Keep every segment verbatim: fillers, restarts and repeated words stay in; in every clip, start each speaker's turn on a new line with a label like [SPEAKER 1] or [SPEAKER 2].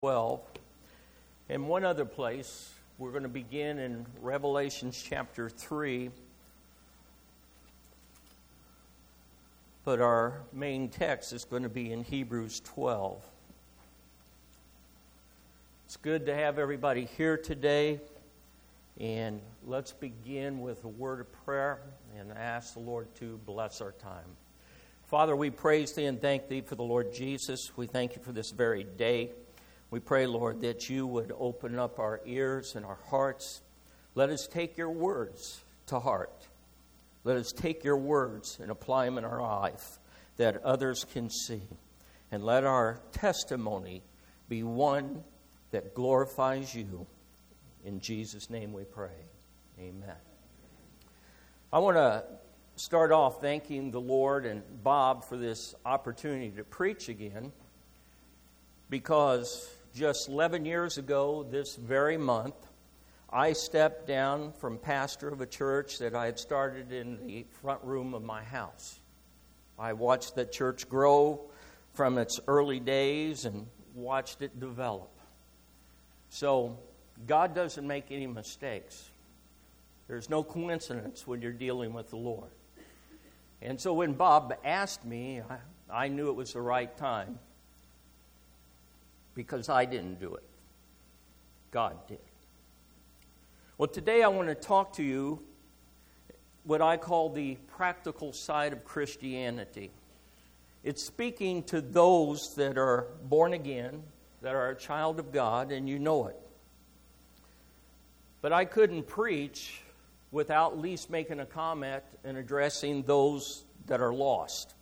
[SPEAKER 1] twelve. And one other place, we're going to begin in Revelation chapter three. But our main text is going to be in Hebrews twelve. It's good to have everybody here today. And let's begin with a word of prayer and ask the Lord to bless our time. Father, we praise Thee and thank Thee for the Lord Jesus. We thank You for this very day. We pray, Lord, that You would open up our ears and our hearts. Let us take Your words to heart. Let us take Your words and apply them in our life that others can see. And let our testimony be one that glorifies You. In Jesus' name we pray. Amen. I want to start off thanking the Lord and Bob for this opportunity to preach again, because just eleven years ago this very month, I stepped down from pastor of a church that I had started in the front room of my house. I watched that church grow from its early days and watched it develop. So God doesn't make any mistakes. There's no coincidence when you're dealing with the Lord. And so when Bob asked me, I, I knew it was the right time, because I didn't do it. God did. Well, today I want to talk to you what I call the practical side of Christianity. It's speaking to those that are born again, that are a child of God, and you know it. But I couldn't preach without at least making a comment and addressing those that are lost.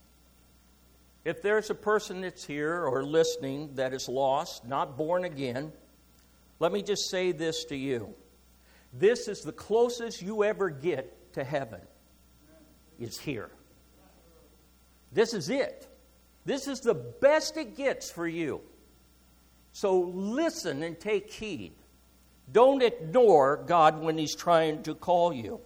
[SPEAKER 1] If there's a person that's here or listening that is lost, not born again, let me just say this to you. This is the closest you ever get to heaven, is here. This is it. This is the best it gets for you. So listen and take heed. Don't ignore God when He's trying to call you.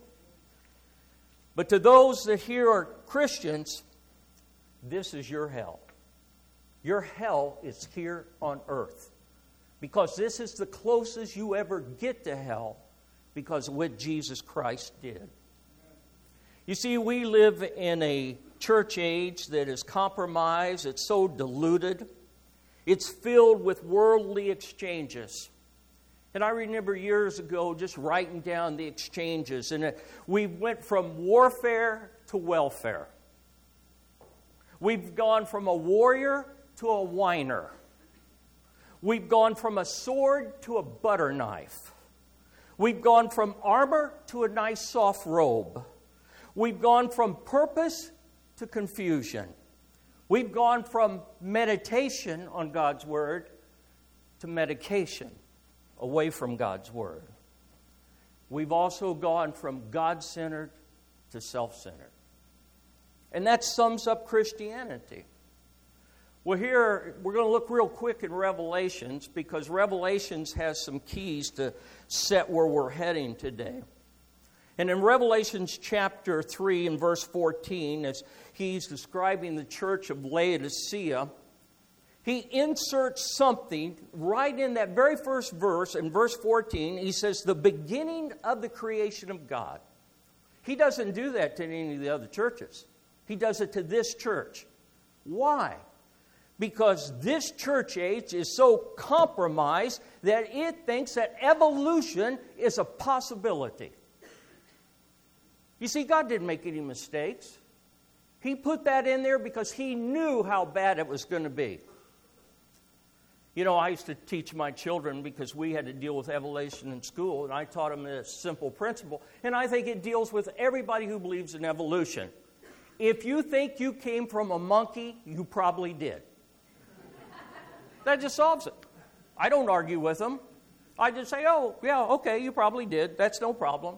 [SPEAKER 1] But to those that here are Christians, this is your hell. Your hell is here on earth. Because this is the closest you ever get to hell, because of what Jesus Christ did. You see, we live in a church age that is compromised. It's so diluted. It's filled with worldly exchanges. And I remember years ago just writing down the exchanges. And we went from warfare to welfare. We've gone from a warrior to a whiner. We've gone from a sword to a butter knife. We've gone from armor to a nice soft robe. We've gone from purpose to confusion. We've gone from meditation on God's Word to medication away from God's Word. We've also gone from God-centered to self-centered. And that sums up Christianity. Well, here, we're going to look real quick in Revelations, because Revelations has some keys to set where we're heading today. And in Revelations chapter three and verse fourteen, as he's describing the church of Laodicea, he inserts something right in that very first verse, in verse fourteen. He says, the beginning of the creation of God. He doesn't do that to any of the other churches. He does it to this church. Why? Because this church age is so compromised that it thinks that evolution is a possibility. You see, God didn't make any mistakes. He put that in there because He knew how bad it was going to be. You know, I used to teach my children, because we had to deal with evolution in school, and I taught them this simple principle, and I think it deals with everybody who believes in evolution. If you think you came from a monkey, you probably did. That just solves it. I don't argue with them. I just say, oh, yeah, okay, you probably did. That's no problem.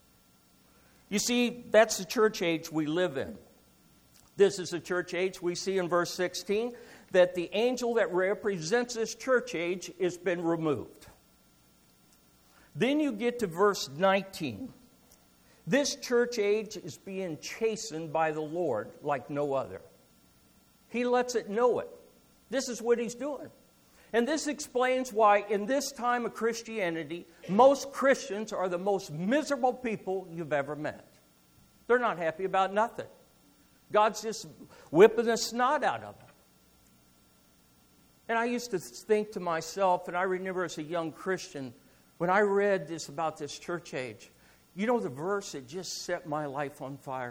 [SPEAKER 1] You see, that's the church age we live in. This is the church age we see in verse sixteen, that the angel that represents this church age has been removed. Then you get to verse nineteen. This church age is being chastened by the Lord like no other. He lets it know it. This is what He's doing. And this explains why in this time of Christianity, most Christians are the most miserable people you've ever met. They're not happy about nothing. God's just whipping the snot out of them. And I used to think to myself, and I remember as a young Christian, when I read this about this church age, you know the verse that just set my life on fire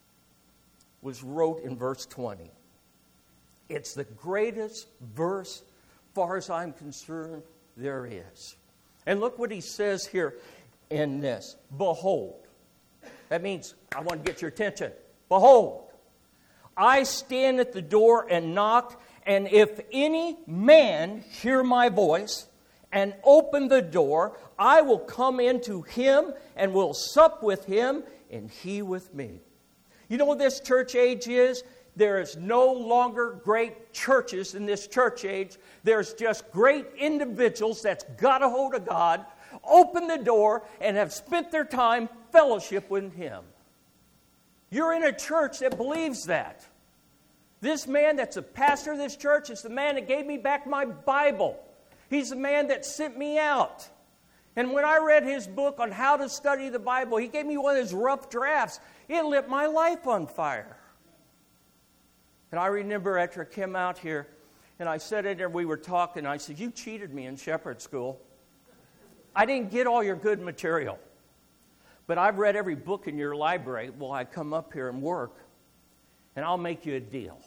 [SPEAKER 1] was wrote in verse twenty. It's the greatest verse, as far as I'm concerned, there is. And look what he says here in this. Behold. That means, I want to get your attention. Behold, I stand at the door and knock, and if any man hear my voice and open the door, I will come into him and will sup with him, and he with me. You know what this church age is? There is no longer great churches in this church age. There's just great individuals that's got a hold of God, open the door, and have spent their time fellowship with Him. You're in a church that believes that. This man that's a pastor of this church is the man that gave me back my Bible. He's the man that sent me out. And when I read his book on how to study the Bible, he gave me one of his rough drafts. It lit my life on fire. And I remember after I came out here, and I sat in there, we were talking, and I said, you cheated me in shepherd school. I didn't get all your good material. But I've read every book in your library while I come up here and work, and I'll make you a deal.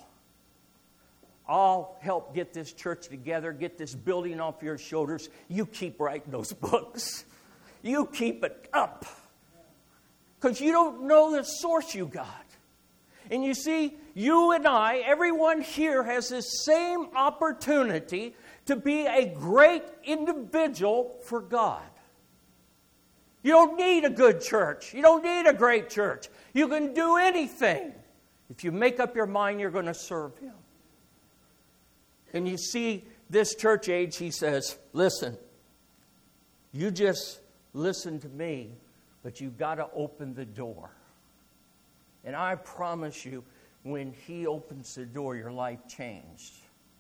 [SPEAKER 1] I'll help get this church together, get this building off your shoulders. You keep writing those books. You keep it up. Because you don't know the source you got. And you see, you and I, everyone here has this same opportunity to be a great individual for God. You don't need a good church. You don't need a great church. You can do anything if you make up your mind you're going to serve Him. And you see, this church age, he says, listen, you just listen to me, but you've got to open the door. And I promise you, when He opens the door, your life changed.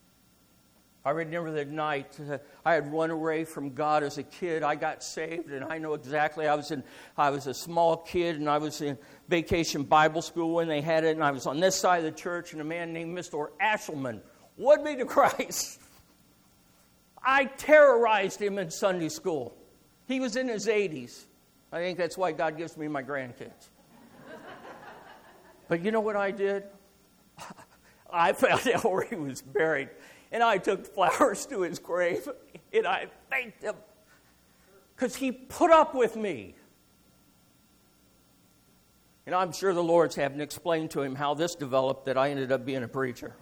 [SPEAKER 1] I remember the night uh, I had run away from God as a kid. I got saved, and I know exactly. I was in. I was a small kid, and I was in Vacation Bible School when they had it. And I was on this side of the church, and a man named Mister Ashelman won me to Christ. I terrorized him in Sunday school. He was in his eighties. I think that's why God gives me my grandkids. But you know what I did? I found out where he was buried. And I took flowers to his grave. And I thanked him. Because he put up with me. And I'm sure the Lord's having explained to him how this developed that I ended up being a preacher.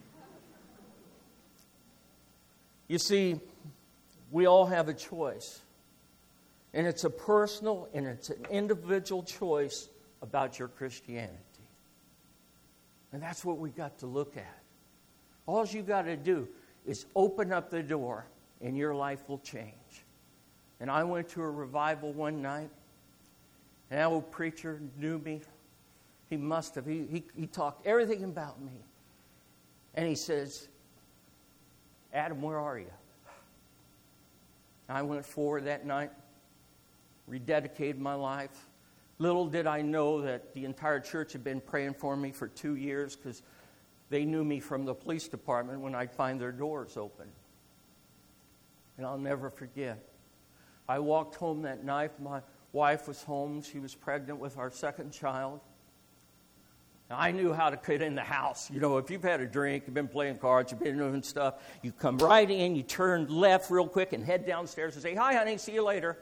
[SPEAKER 1] You see, we all have a choice. And it's a personal and it's an individual choice about your Christianity. And that's what we got to look at. All you got to do is open up the door and your life will change. And I went to a revival one night. And that old preacher knew me. He must have. He, he, he talked everything about me. And he says, Adam, where are you? And I went forward that night, rededicated my life. Little did I know that the entire church had been praying for me for two years because they knew me from the police department when I'd find their doors open. And I'll never forget. I walked home that night. My wife was home. She was pregnant with our second child. Now, I knew how to get in the house. You know, if you've had a drink, you've been playing cards, you've been doing stuff, you come right in, you turn left real quick and head downstairs and say, hi, honey, see you later.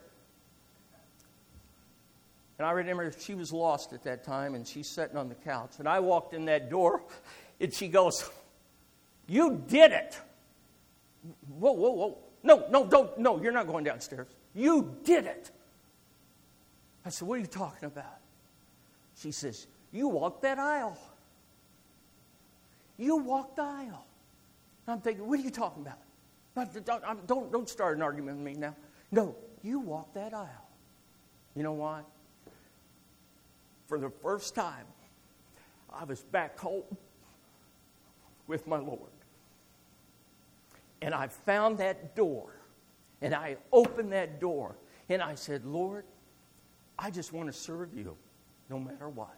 [SPEAKER 1] And I remember she was lost at that time, and she's sitting on the couch. And I walked in that door, and she goes, you did it. Whoa, whoa, whoa. No, no, don't, no, you're not going downstairs. You did it. I said, what are you talking about? She says, you walked that aisle. You walked the aisle. And I'm thinking, what are you talking about? Don't, don't, don't start an argument with me now. No, you walked that aisle. You know why? For the first time, I was back home with my Lord. And I found that door. And I opened that door. And I said, Lord, I just want to serve you no matter what.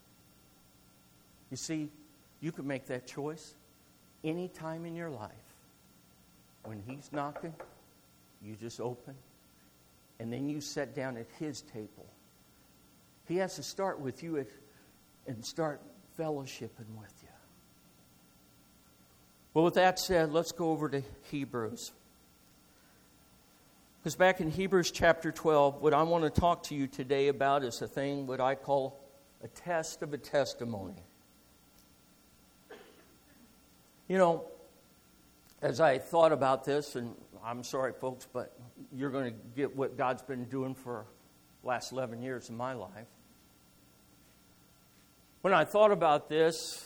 [SPEAKER 1] You see, you can make that choice any time in your life. When He's knocking, you just open. And then you sit down at His table. He has to start with you at, and start fellowshipping with you. Well, with that said, let's go over to Hebrews. Because back in Hebrews chapter twelve, what I want to talk to you today about is a thing what I call a test of a testimony. You know, as I thought about this, and I'm sorry, folks, but you're going to get what God's been doing for the last eleven years of my life. When I thought about this,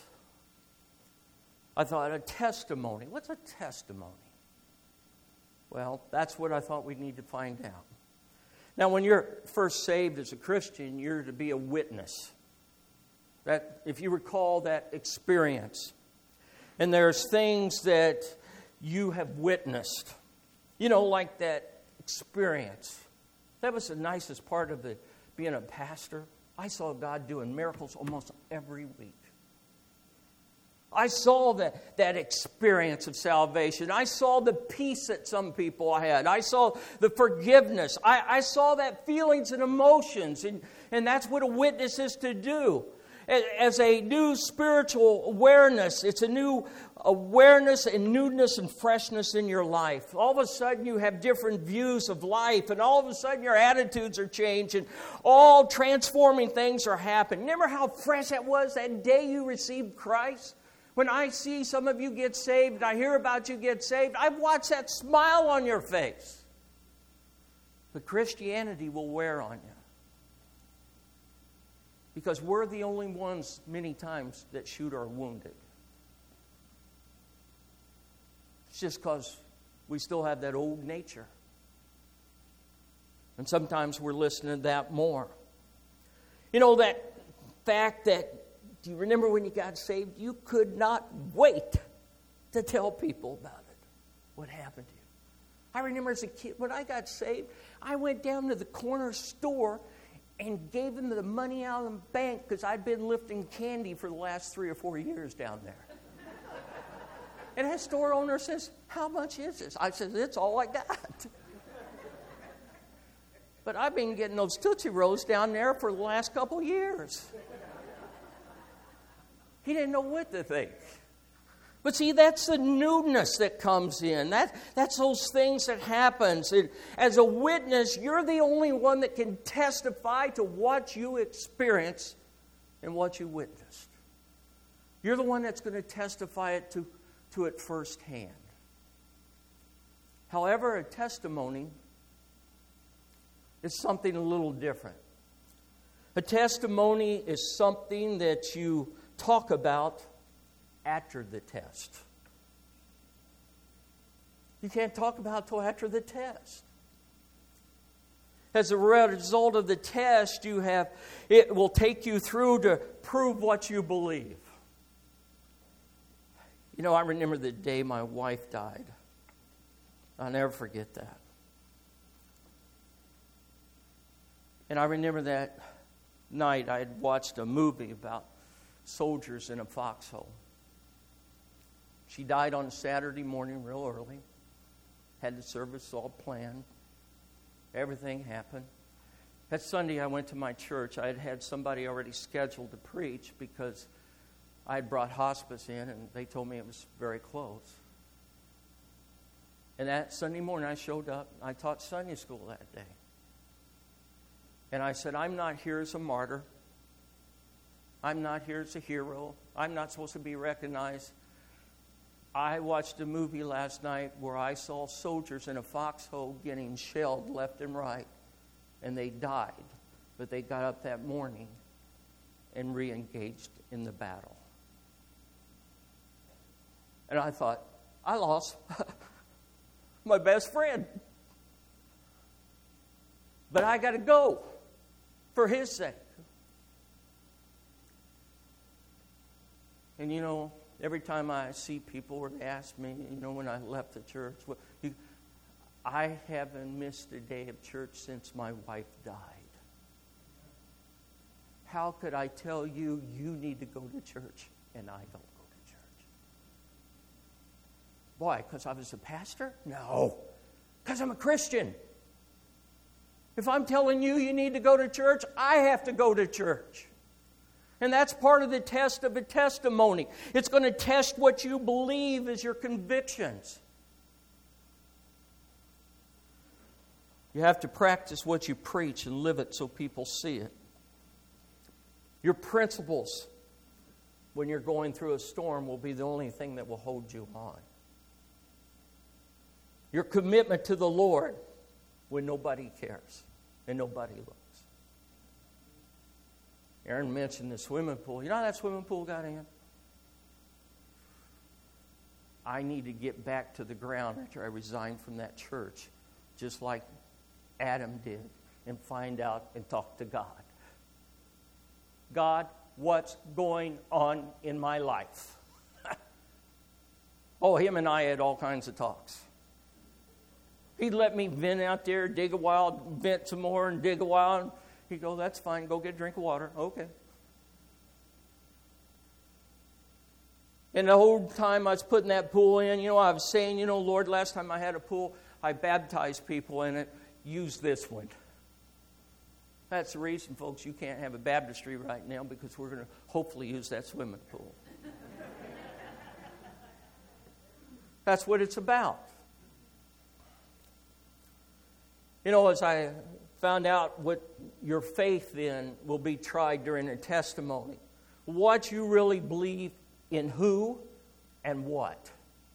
[SPEAKER 1] I thought, a testimony. What's a testimony? Well, that's what I thought we'd need to find out. Now, when you're first saved as a Christian, you're to be a witness. That, if you recall that experience, and there's things that you have witnessed, you know, like that experience. That was the nicest part of it, being a pastor. I saw God doing miracles almost every week. I saw that, that experience of salvation. I saw the peace that some people had. I saw the forgiveness. I, I saw that feelings and emotions. And, and that's what a witness is to do. As a new spiritual awareness, it's a new awareness and newness and freshness in your life. All of a sudden you have different views of life, and all of a sudden your attitudes are changing. All transforming things are happening. Remember how fresh that was that day you received Christ? When I see some of you get saved, and I hear about you get saved, I watch that smile on your face. But Christianity will wear on you. Because we're the only ones, many times, that shoot our wounded. It's just because we still have that old nature. And sometimes we're listening to that more. You know, that fact that, do you remember when you got saved? You could not wait to tell people about it, what happened to you. I remember as a kid, when I got saved, I went down to the corner store and gave them the money out of the bank because I'd been lifting candy for the last three or four years down there. And that store owner says, how much is this? I said, it's all I got. But I've been getting those Tootsie Rolls down there for the last couple of years. He didn't know what to think. But see, that's the newness that comes in. That, that's those things that happens. And as a witness, you're the only one that can testify to what you experienced and what you witnessed. You're the one that's going to testify it to, to it firsthand. However, a testimony is something a little different. A testimony is something that you talk about after the test. You can't talk about it till after the test. As a result of the test, you have it will take you through to prove what you believe. You know, I remember the day my wife died. I'll never forget that. And I remember that night I had watched a movie about soldiers in a foxhole. She died on Saturday morning real early. Had the service all planned. Everything happened. That Sunday I went to my church. I had had somebody already scheduled to preach because I had brought hospice in and they told me it was very close. And that Sunday morning I showed up. I taught Sunday school that day. And I said, I'm not here as a martyr. I'm not here as a hero. I'm not supposed to be recognized. I watched a movie last night where I saw soldiers in a foxhole getting shelled left and right, and they died. But they got up that morning and re-engaged in the battle. And I thought, I lost my best friend. But I got to go for his sake. And you know, every time I see people where they ask me, you know, when I left the church, well, you, I haven't missed a day of church since my wife died. How could I tell you you need to go to church and I don't go to church? Why? Because I was a pastor? No. Because I'm a Christian. If I'm telling you you need to go to church, I have to go to church. And that's part of the test of a testimony. It's going to test what you believe as your convictions. You have to practice what you preach and live it so people see it. Your principles, when you're going through a storm, will be the only thing that will hold you on. Your commitment to the Lord when nobody cares and nobody looks. Aaron mentioned the swimming pool. You know how that swimming pool got in? I need to get back to the ground after I resigned from that church, just like Adam did, and find out and talk to God. God, what's going on in my life? Oh, him and I had all kinds of talks. He'd let me vent out there, dig a while, vent some more, and dig a while. He'd go, that's fine, go get a drink of water. Okay. And the whole time I was putting that pool in, you know, I was saying, you know, Lord, last time I had a pool, I baptized people in it. Use this one. That's the reason, folks, you can't have a baptistry right now, because we're going to hopefully use that swimming pool. That's what it's about. You know, as I found out what your faith in will be tried during a testimony, what you really believe in who and what.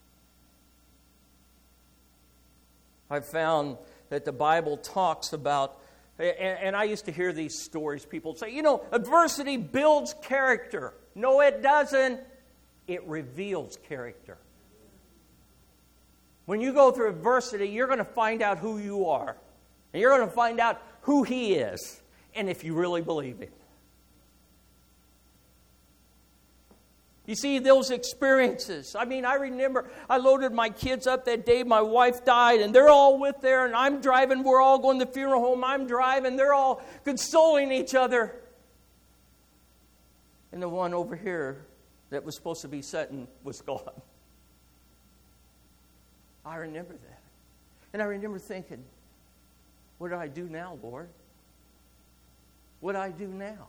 [SPEAKER 1] I've found that the Bible talks about, and, and I used to hear these stories, people say, you know, adversity builds character. No, it doesn't. It reveals character. When you go through adversity, you're going to find out who you are. And you're going to find out who He is, and if you really believe Him. You see, those experiences. I mean, I remember I loaded my kids up that day my wife died, and they're all with there, and I'm driving. We're all going to the funeral home. I'm driving. They're all consoling each other. And the one over here that was supposed to be sitting was gone. I remember that. And I remember thinking, what do I do now, Lord? What do I do now?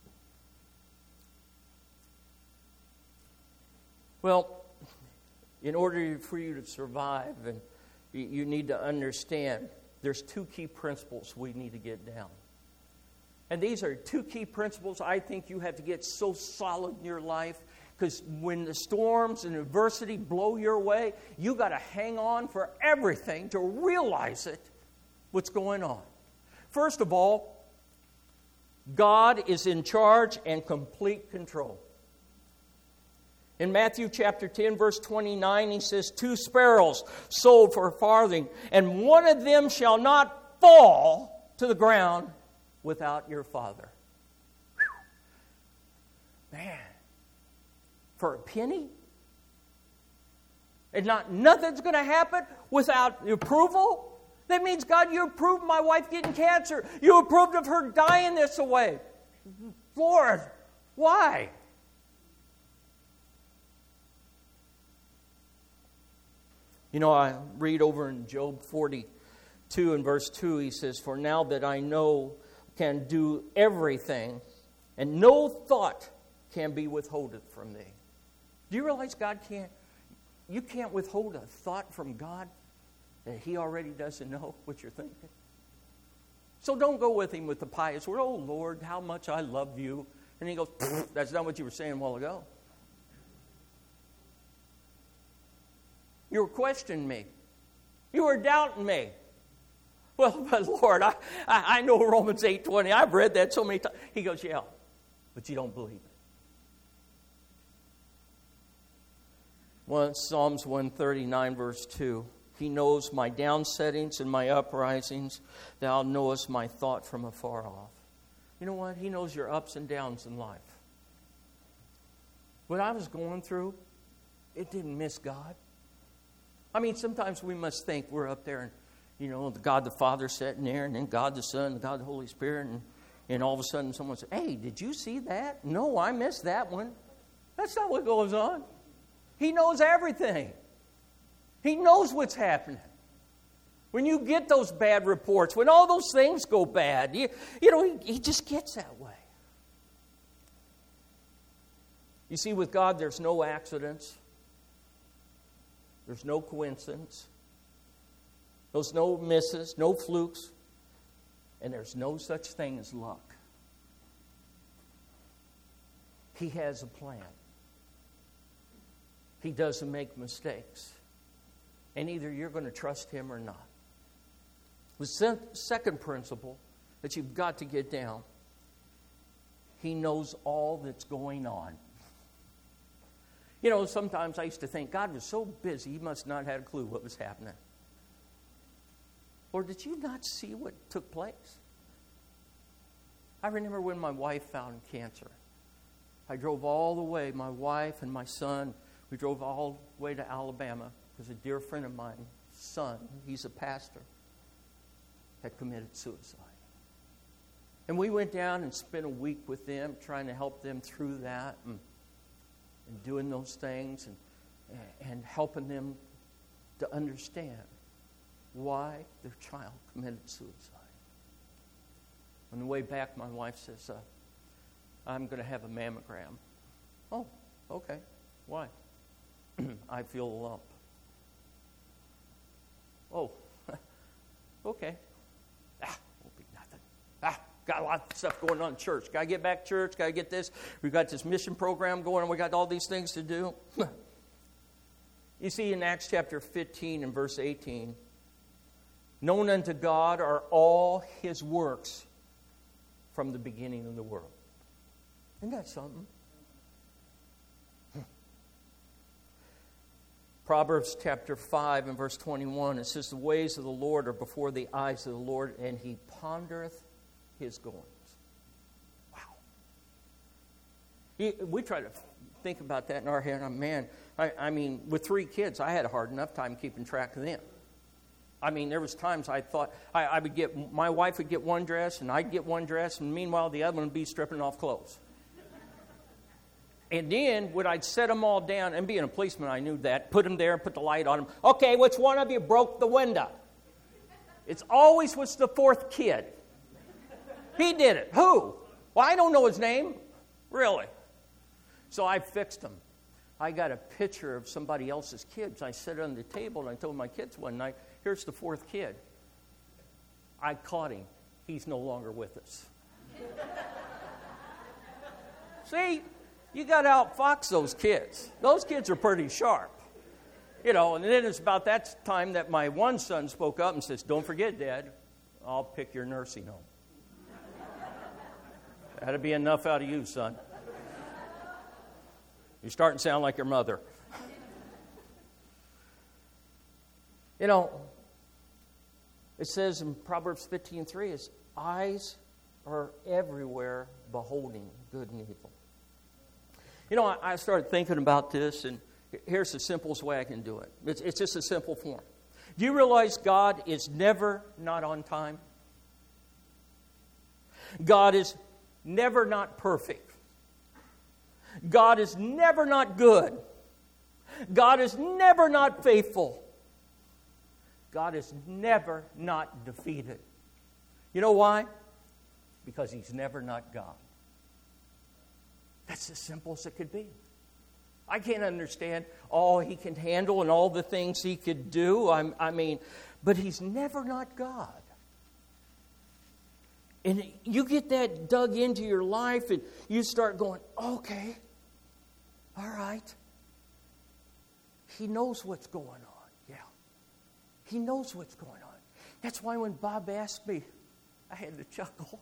[SPEAKER 1] Well, in order for you to survive, and you need to understand, there's two key principles we need to get down. And these are two key principles I think you have to get so solid in your life, because when the storms and adversity blow your way, you got to hang on for everything to realize it, what's going on. First of all, God is in charge and complete control. In Matthew chapter ten, verse twenty-nine, he says, two sparrows sold for a farthing, and one of them shall not fall to the ground without your Father. Whew. Man, for a penny? And not nothing's going to happen without approval? That means, God, you approved my wife getting cancer. You approved of her dying this way. Lord, why? You know, I read over in Job forty-two and verse two, he says, for now that I know can do everything, and no thought can be withholden from thee. Do you realize God can't, you can't withhold a thought from God that He already doesn't know what you're thinking? So don't go with Him with the pious word, oh Lord, how much I love you. And He goes, that's not what you were saying a while ago. You were questioning me. You were doubting me. Well, but Lord, I, I, I know Romans eight twenty. I've read that so many times. He goes, yeah, but you don't believe it. Well, Psalms one thirty-nine, verse two. He knows my downsettings and my uprisings. Thou knowest my thought from afar off. You know what? He knows your ups and downs in life. What I was going through, it didn't miss God. I mean, sometimes we must think we're up there and, you know, the God the Father sitting there, and then God the Son, and God the Holy Spirit, and, and all of a sudden someone says, hey, did you see that? No, I missed that one. That's not what goes on. He knows everything. He knows what's happening. When you get those bad reports, when all those things go bad, you, you know, he, he just gets that way. You see, with God, there's no accidents. There's no coincidence. There's no misses, no flukes. And there's no such thing as luck. He has a plan. He doesn't make mistakes. And either you're going to trust Him or not. The second principle that you've got to get down, He knows all that's going on. You know, sometimes I used to think God was so busy, He must not have had a clue what was happening. Or did you not see what took place? I remember when my wife found cancer. I drove all the way, my wife and my son, we drove all the way to Alabama because a dear friend of mine, son, he's a pastor, had committed suicide. And we went down and spent a week with them trying to help them through that and, and doing those things and, and helping them to understand why their child committed suicide. On the way back, my wife says, uh, I'm going to have a mammogram. Oh, okay. Why? I feel a lump. Oh, okay. Ah, won't be nothing. Ah, got a lot of stuff going on in church. Got to get back to church. Got to get this. We've got this mission program going on. We got all these things to do. You see, in Acts chapter fifteen and verse eighteen, known unto God are all His works from the beginning of the world. Isn't that something? Proverbs chapter five and verse twenty-one, it says, the ways of the Lord are before the eyes of the Lord, and He pondereth His goings. Wow. He, we try to think about that in our head. Oh, man, I, I mean, with three kids, I had a hard enough time keeping track of them. I mean, there was times I thought I, I would get, my wife would get one dress, and I'd get one dress, and meanwhile the other one would be stripping off clothes. And then when I'd set them all down, and being a policeman, I knew that, put them there and put the light on them. Okay, which one of you broke the window? It's always was the fourth kid. He did it. Who? Well, I don't know his name. Really? So I fixed him. I got a picture of somebody else's kids. I set it on the table, and I told my kids one night, here's the fourth kid. I caught him. He's no longer with us. See? You got to outfox those kids. Those kids are pretty sharp. You know, and then it's about that time that my one son spoke up and says, don't forget, Dad, I'll pick your nursing home. That'll be enough out of you, son. You're starting to sound like your mother. You know, it says in Proverbs fifteen three, his eyes are everywhere beholding good and evil. You know, I, I started thinking about this, and here's the simplest way I can do it. It's, it's just a simple form. Do you realize God is never not on time? God is never not perfect. God is never not good. God is never not faithful. God is never not defeated. You know why? Because He's never not God. That's as simple as it could be. I can't understand all He can handle and all the things He could do. I'm, I mean, but He's never not God. And you get that dug into your life and you start going, okay, all right. He knows what's going on. Yeah. He knows what's going on. That's why when Bob asked me, I had to chuckle.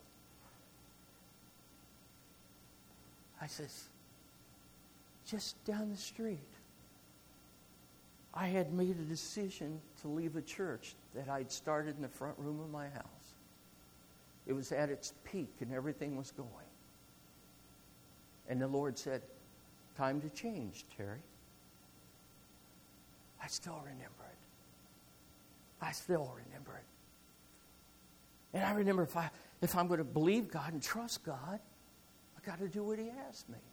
[SPEAKER 1] I says, just down the street, I had made a decision to leave a church that I'd started in the front room of my house. It was at its peak and everything was going. And the Lord said, time to change, Terry. I still remember it. I still remember it. And I remember if, I, if I'm going to believe God and trust God, I've got to do what He asked me.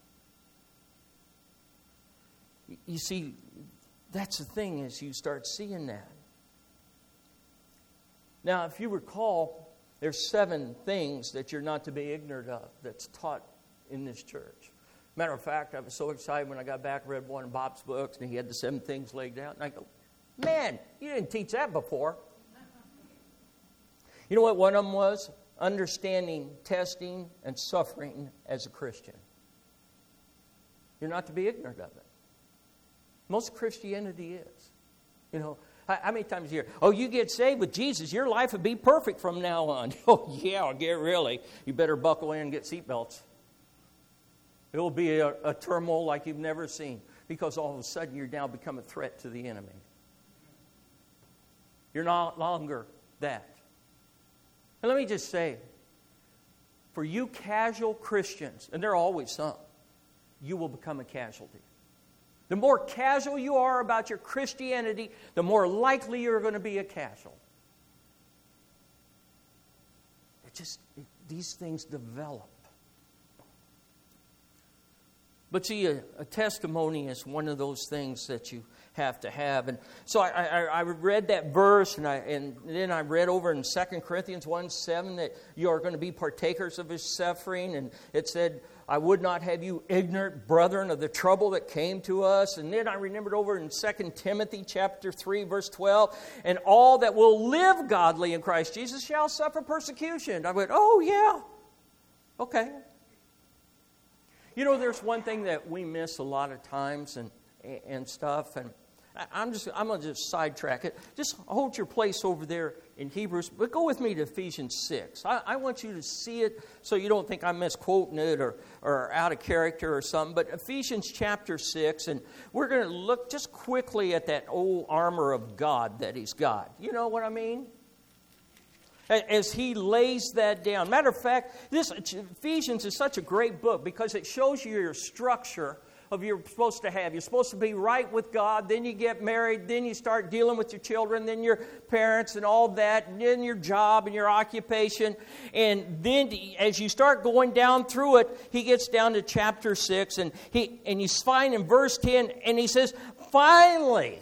[SPEAKER 1] You see, that's the thing as you start seeing that. Now, if you recall, there's seven things that you're not to be ignorant of that's taught in this church. Matter of fact, I was so excited when I got back, read one of Bob's books, and he had the seven things laid out. And I go, man, you didn't teach that before. You know what one of them was? Understanding, testing, and suffering as a Christian. You're not to be ignorant of it. Most Christianity is. You know, how many times a year? Oh, you get saved with Jesus, your life would be perfect from now on. Oh, yeah, get really. You better buckle in and get seatbelts. It will be a, a turmoil like you've never seen because all of a sudden you're now become a threat to the enemy. You're no longer that. And let me just say, for you casual Christians, and there are always some, you will become a casualty. The more casual you are about your Christianity, the more likely you're going to be a casual. It just, it, these things develop. But see, a, a testimony is one of those things that you have to have. And so I, I, I read that verse, and, I, and then I read over in Second Corinthians one seven that you are going to be partakers of His suffering. And it said, I would not have you ignorant, brethren, of the trouble that came to us. And then I remembered over in Second Timothy chapter three, verse twelve, and all that will live godly in Christ Jesus shall suffer persecution. I went, oh, yeah. Okay. You know, there's one thing that we miss a lot of times and and stuff, and I'm just I'm gonna just sidetrack it. Just hold your place over there in Hebrews, but go with me to Ephesians six. I, I want you to see it so you don't think I'm misquoting it or or out of character or something. But Ephesians chapter six, and we're going to look just quickly at that old armor of God that He's got. You know what I mean? As he lays that down. Matter of fact, this Ephesians is such a great book because it shows you your structure of you're supposed to have. You're supposed to be right with God, then you get married, then you start dealing with your children, then your parents and all that, and then your job and your occupation. And then as you start going down through it, he gets down to chapter six, and he and he's fine in verse ten, and he says, finally,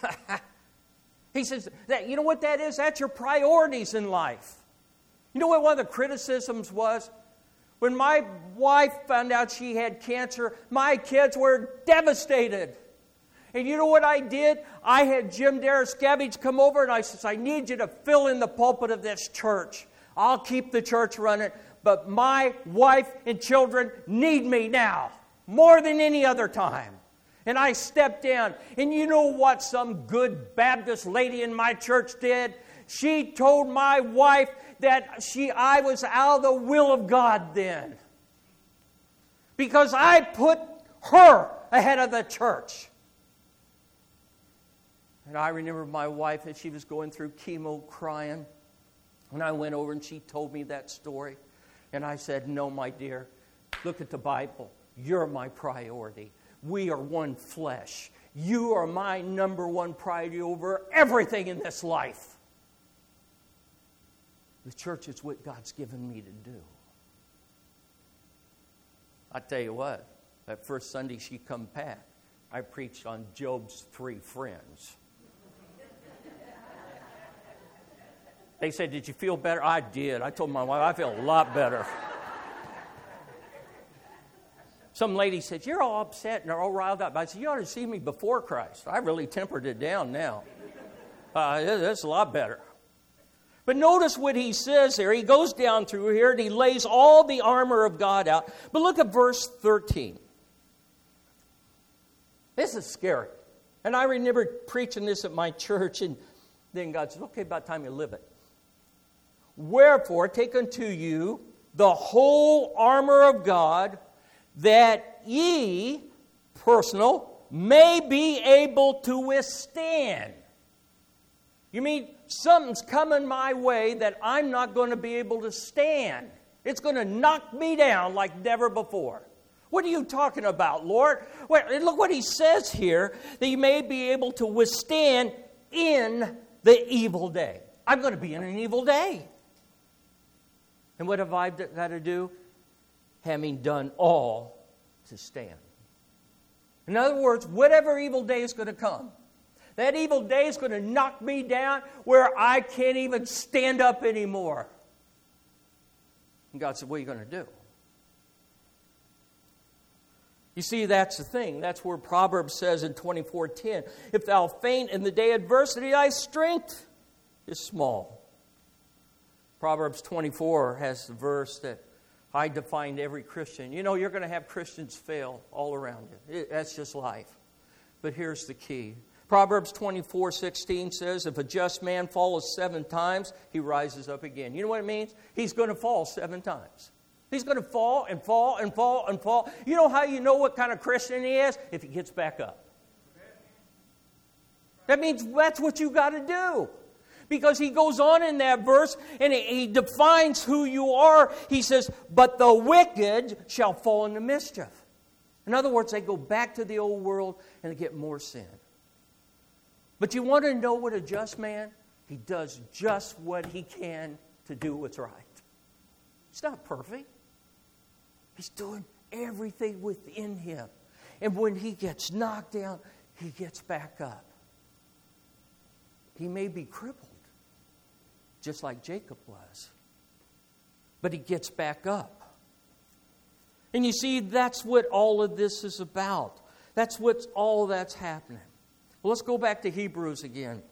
[SPEAKER 1] he says, that you know what that is? That's your priorities in life. You know what one of the criticisms was? When my wife found out she had cancer, my kids were devastated. And you know what I did? I had Jim Darriscavage come over and I said, I need you to fill in the pulpit of this church. I'll keep the church running, but my wife and children need me now, more than any other time. And I stepped down. And you know what some good Baptist lady in my church did? She told my wife that she I was out of the will of God then. Because I put her ahead of the church. And I remember my wife as she was going through chemo crying. And I went over and she told me that story. And I said, no, my dear, look at the Bible. You're my priority. We are one flesh. You are my number one priority over everything in this life. The church is what God's given me to do. I tell you what, that first Sunday she come back, I preached on Job's three friends. They said, did you feel better? I did. I told my wife, I feel a lot better. Some lady said, you're all upset and all riled up. I said, you ought to see me before Christ. I really tempered it down now. Uh, that's a lot better. But notice what he says there. He goes down through here and he lays all the armor of God out. But look at verse thirteen. This is scary. And I remember preaching this at my church, and then God says, okay, about time you live it. Wherefore, take unto you the whole armor of God, that ye, personal, may be able to withstand. You mean something's coming my way that I'm not going to be able to stand. It's going to knock me down like never before. What are you talking about, Lord? Well, look what he says here, that you may be able to withstand in the evil day. I'm going to be in an evil day. And what have I got to do? Having done all to stand. In other words, whatever evil day is going to come, that evil day is going to knock me down where I can't even stand up anymore. And God said, what are you going to do? You see, that's the thing. That's where Proverbs says in twenty-four ten, if thou faint in the day of adversity, thy strength is small. Proverbs twenty-four has the verse that I define every Christian. You know, you're going to have Christians fail all around you. It, that's just life. But here's the key. Proverbs twenty-four sixteen says, if a just man falls seven times, he rises up again. You know what it means? He's going to fall seven times. He's going to fall and fall and fall and fall. You know how you know what kind of Christian he is? If he gets back up. That means that's what you got to do. Because he goes on in that verse and he, he defines who you are. He says, but the wicked shall fall into mischief. In other words, they go back to the old world and they get more sin. But you want to know what a just man? He does just what he can to do what's right. He's not perfect. He's doing everything within him. And when he gets knocked down, he gets back up. He may be crippled, just like Jacob was. But he gets back up. And you see, that's what all of this is about. That's what's all that's happening. Well, let's go back to Hebrews again.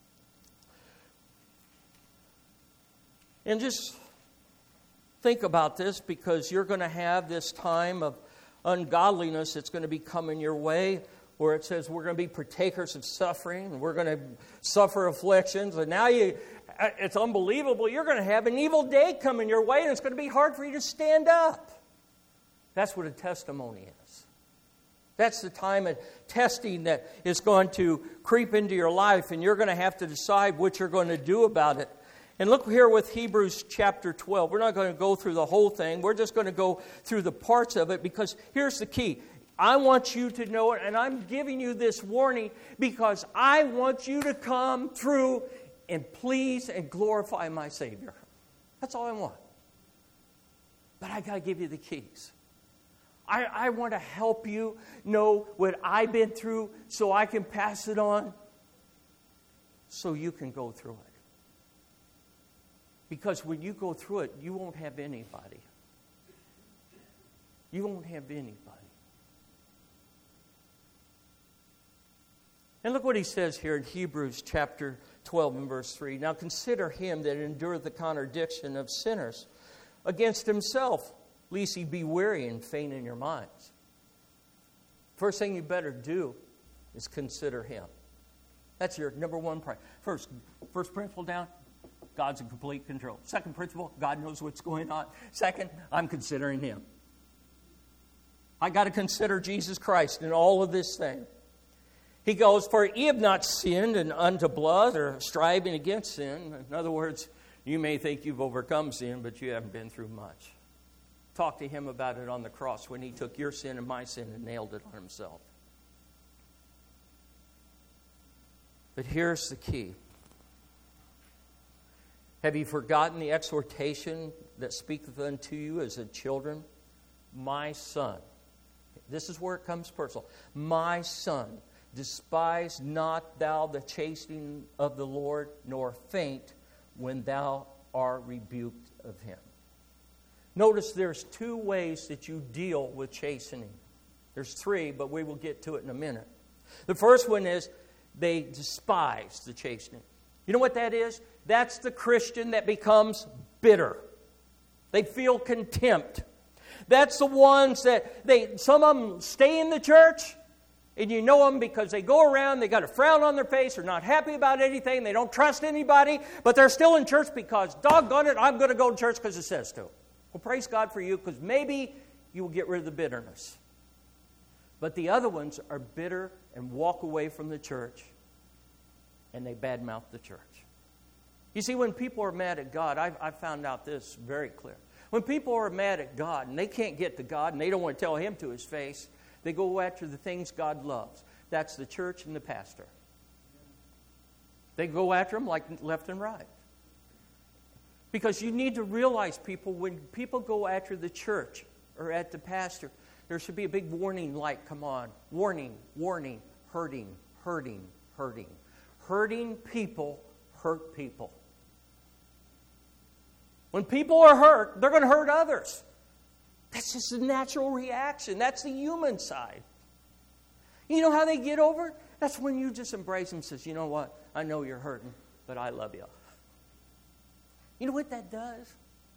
[SPEAKER 1] And just think about this, because you're going to have this time of ungodliness that's going to be coming your way, where it says we're going to be partakers of suffering, and we're going to suffer afflictions, and now you, it's unbelievable, you're going to have an evil day coming your way, and it's going to be hard for you to stand up. That's what a testimony is. That's the time of testing that is going to creep into your life, and you're going to have to decide what you're going to do about it. And look here with Hebrews chapter twelve. We're not going to go through the whole thing. We're just going to go through the parts of it, because here's the key. I want you to know it, and I'm giving you this warning because I want you to come through and please and glorify my Savior. That's all I want. But I got to give you the keys. I, I want to help you know what I've been through so I can pass it on so you can go through it. Because when you go through it, you won't have anybody. You won't have anybody. And look what he says here in Hebrews chapter twelve and verse three. Now consider him that endureth the contradiction of sinners against himself, lest he be weary and faint in your minds. First thing you better do is consider him. That's your number one priority. First, first principle down, God's in complete control. Second principle, God knows what's going on. Second, I'm considering him. I got to consider Jesus Christ in all of this thing. He goes, for ye have not sinned and unto blood or striving against sin. In other words, you may think you've overcome sin, but you haven't been through much. Talk to him about it on the cross when he took your sin and my sin and nailed it on himself. But here's the key. Have you forgotten the exhortation that speaketh unto you as a children? My son. This is where it comes personal. My son, despise not thou the chastening of the Lord, nor faint when thou art rebuked of him. Notice there's two ways that you deal with chastening. There's three, but we will get to it in a minute. The first one is they despise the chastening. You know what that is? That's the Christian that becomes bitter. They feel contempt. That's the ones that they, some of them stay in the church, and you know them because they go around, they got a frown on their face, they're not happy about anything, they don't trust anybody, but they're still in church because, doggone it, I'm going to go to church because it says to. Well, praise God for you, because maybe you will get rid of the bitterness. But the other ones are bitter and walk away from the church, and they badmouth the church. You see, when people are mad at God, I've, I've found out this very clear. When people are mad at God and they can't get to God and they don't want to tell Him to His face, they go after the things God loves. That's the church and the pastor. They go after them like left and right. Because you need to realize, people, when people go after the church or at the pastor, there should be a big warning light come on. Warning, warning, hurting, hurting, hurting. Hurting people hurt people. When people are hurt, they're going to hurt others. That's just a natural reaction. That's the human side. You know how they get over it? That's when you just embrace them and says, you know what? I know you're hurting, but I love you. You know what that does?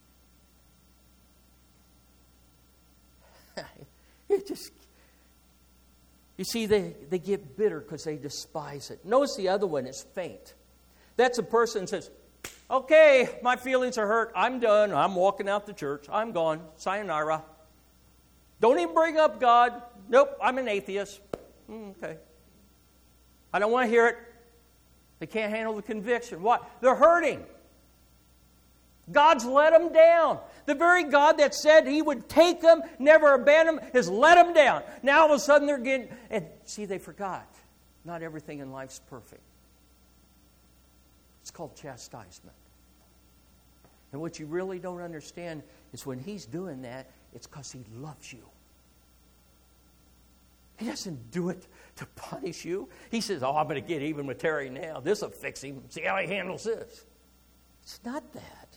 [SPEAKER 1] It just, you see, they, they get bitter because they despise it. Notice the other one is faint. That's a person who says, okay, my feelings are hurt. I'm done. I'm walking out the church. I'm gone. Sayonara. Don't even bring up God. Nope, I'm an atheist. Mm, okay. I don't want to hear it. They can't handle the conviction. What? They're hurting. God's let them down. The very God that said He would take them, never abandon them, has let them down. Now all of a sudden they're getting... And see, they forgot. Not everything in life's perfect. It's called chastisement. And what you really don't understand is when He's doing that, it's because He loves you. He doesn't do it to punish you. He says, oh, I'm going to get even with Terry now. This will fix him. See how he handles this. It's not that.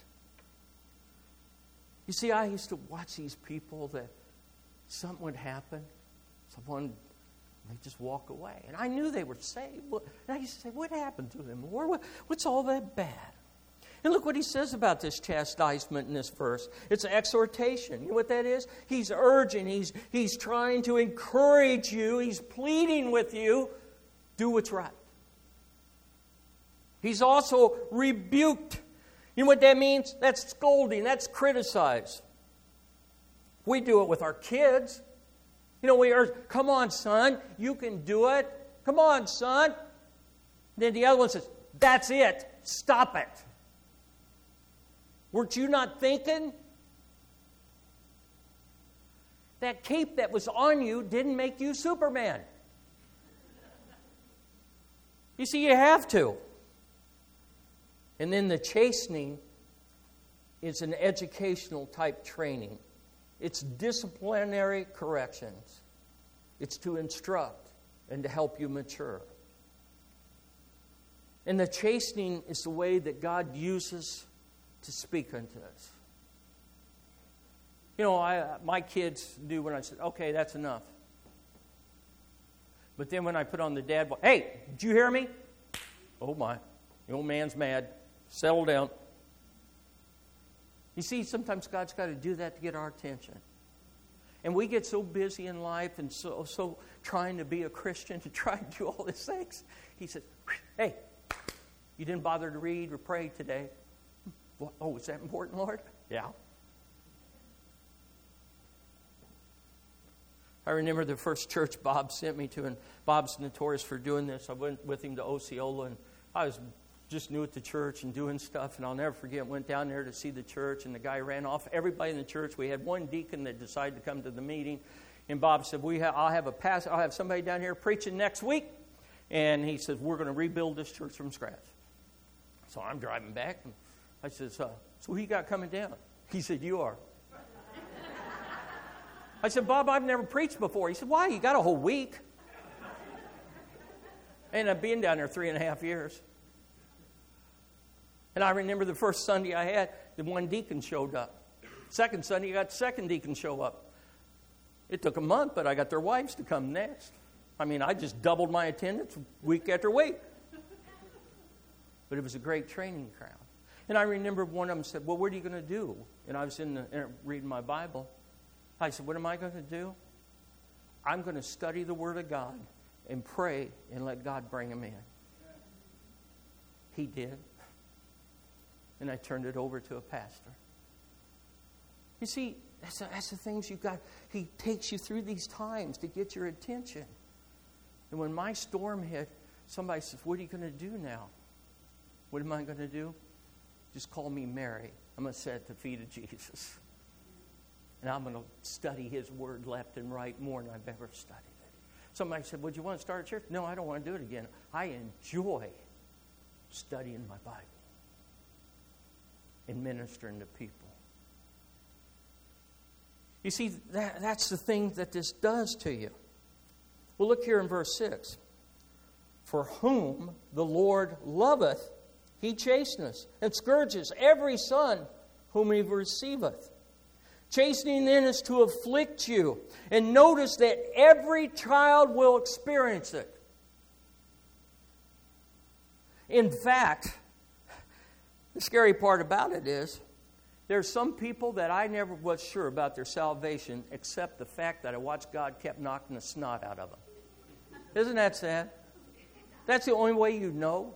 [SPEAKER 1] You see, I used to watch these people that something would happen. Someone, they just walk away. And I knew they were saved. And I used to say, what happened to them? Lord? What's all that bad? And look what he says about this chastisement in this verse. It's an exhortation. You know what that is? He's urging. He's, he's trying to encourage you. He's pleading with you. Do what's right. He's also rebuked. You know what that means? That's scolding. That's criticize. We do it with our kids. You know, we urge, come on, son. You can do it. Come on, son. Then the other one says, that's it. Stop it. Weren't you not thinking? That cape that was on you didn't make you Superman. You see, you have to. And then the chastening is an educational type training. It's disciplinary corrections. It's to instruct and to help you mature. And the chastening is the way that God uses to speak unto us. You know, I, my kids do when I said, okay, that's enough. But then when I put on the dad voice, hey, did you hear me? Oh my, the old man's mad. Settle down. You see, sometimes God's got to do that to get our attention. And we get so busy in life and so, so trying to be a Christian to try and do all these things. He says, hey, you didn't bother to read or pray today. Oh, is that important, Lord? Yeah. I remember the first church Bob sent me to, and Bob's notorious for doing this. I went with him to Osceola, and I was just new at the church and doing stuff, and I'll never forget, went down there to see the church, and the guy ran off. Everybody in the church, we had one deacon that decided to come to the meeting, and Bob said, "We have, I'll have a pass, I'll have somebody down here preaching next week," and he says, "We're going to rebuild this church from scratch." So I'm driving back, and I says, uh, "So who you got coming down?" He said, "You are." I said, "Bob, I've never preached before." He said, "Why? You got a whole week." I ended up being down there three and a half years. And I remember the first Sunday I had, the one deacon showed up. Second Sunday, I got the second deacon show up. It took a month, but I got their wives to come next. I mean, I just doubled my attendance week after week. But it was a great training ground. And I remember one of them said, "Well, what are you going to do?" And I was in the, reading my Bible. I said, "What am I going to do? I'm going to study the Word of God and pray and let God bring them in." He did. And I turned it over to a pastor. You see, that's, a, that's the things you've got. He takes you through these times to get your attention. And when my storm hit, somebody says, "What are you going to do now?" What am I going to do? Just call me Mary. I'm going to sit at the feet of Jesus. And I'm going to study His Word left and right more than I've ever studied it. Somebody said, would you want to start a church? No, I don't want to do it again. I enjoy studying my Bible and ministering to people. You see, that, that's the thing that this does to you. Well, look here in verse six. For whom the Lord loveth, He chasteneth, and scourges every son whom He receiveth. Chastening then is to afflict you. And notice that every child will experience it. In fact, the scary part about it is, there's some people that I never was sure about their salvation, except the fact that I watched God kept knocking the snot out of them. Isn't that sad? That's the only way you know.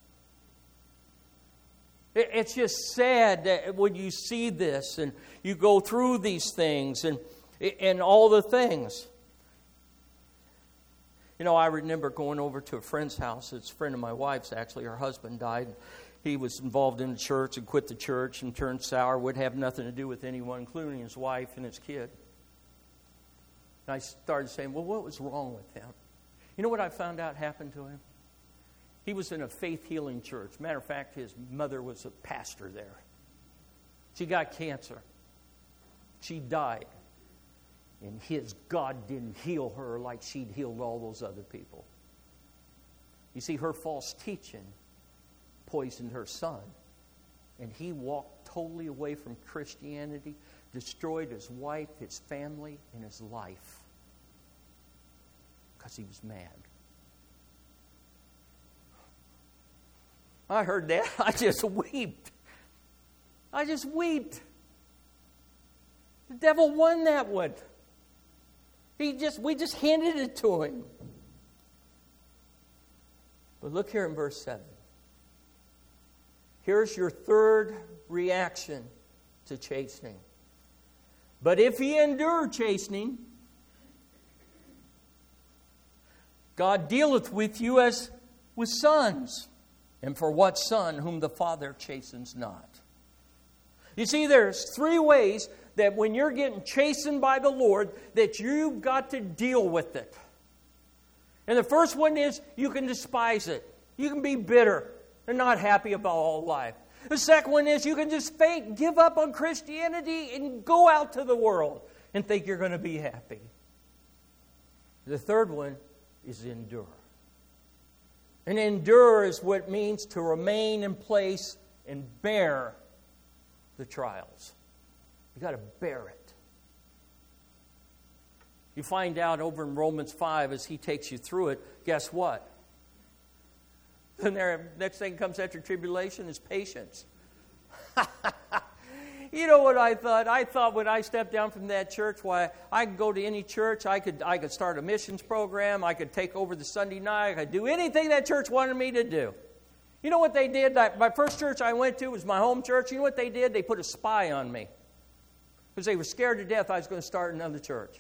[SPEAKER 1] It's just sad that when you see this and you go through these things and and all the things. You know, I remember going over to a friend's house. It's a friend of my wife's, actually. Her husband died. He was involved in the church and quit the church and turned sour, would have nothing to do with anyone, including his wife and his kid. And I started saying, well, what was wrong with him? You know what I found out happened to him? He was in a faith-healing church. Matter of fact, his mother was a pastor there. She got cancer. She died. And his God didn't heal her like she'd healed all those other people. You see, her false teaching poisoned her son. And he walked totally away from Christianity, destroyed his wife, his family, and his life. Because he was mad. I heard that. I just wept. I just wept. The devil won that one. He just, we just handed it to him. But look here in verse seven. Here's your third reaction to chastening. But if ye endure chastening, God dealeth with you as with sons. And for what son whom the Father chastens not? You see, there's three ways that when you're getting chastened by the Lord, that you've got to deal with it. And the first one is you can despise it. You can be bitter and not happy about all life. The second one is you can just fake, give up on Christianity and go out to the world and think you're going to be happy. The third one is endure. And endure is what it means to remain in place and bear the trials. You've got to bear it. You find out over in Romans five as he takes you through it, guess what? The next thing that comes after tribulation is patience. You know what I thought? I thought when I stepped down from that church, why I could go to any church, I could I could start a missions program, I could take over the Sunday night, I could do anything that church wanted me to do. You know what they did? My first church I went to was my home church. You know what they did? They put a spy on me. Because they were scared to death I was going to start another church.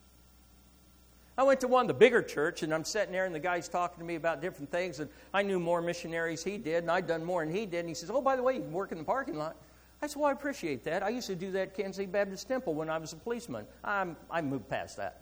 [SPEAKER 1] I went to one, the bigger church, and I'm sitting there, and the guy's talking to me about different things, and I knew more missionaries he did, and I'd done more than he did. And he says, oh, by the way, you can work in the parking lot. I said, well, I appreciate that. I used to do that at Kansas City Baptist Temple when I was a policeman. I'm, I moved past that.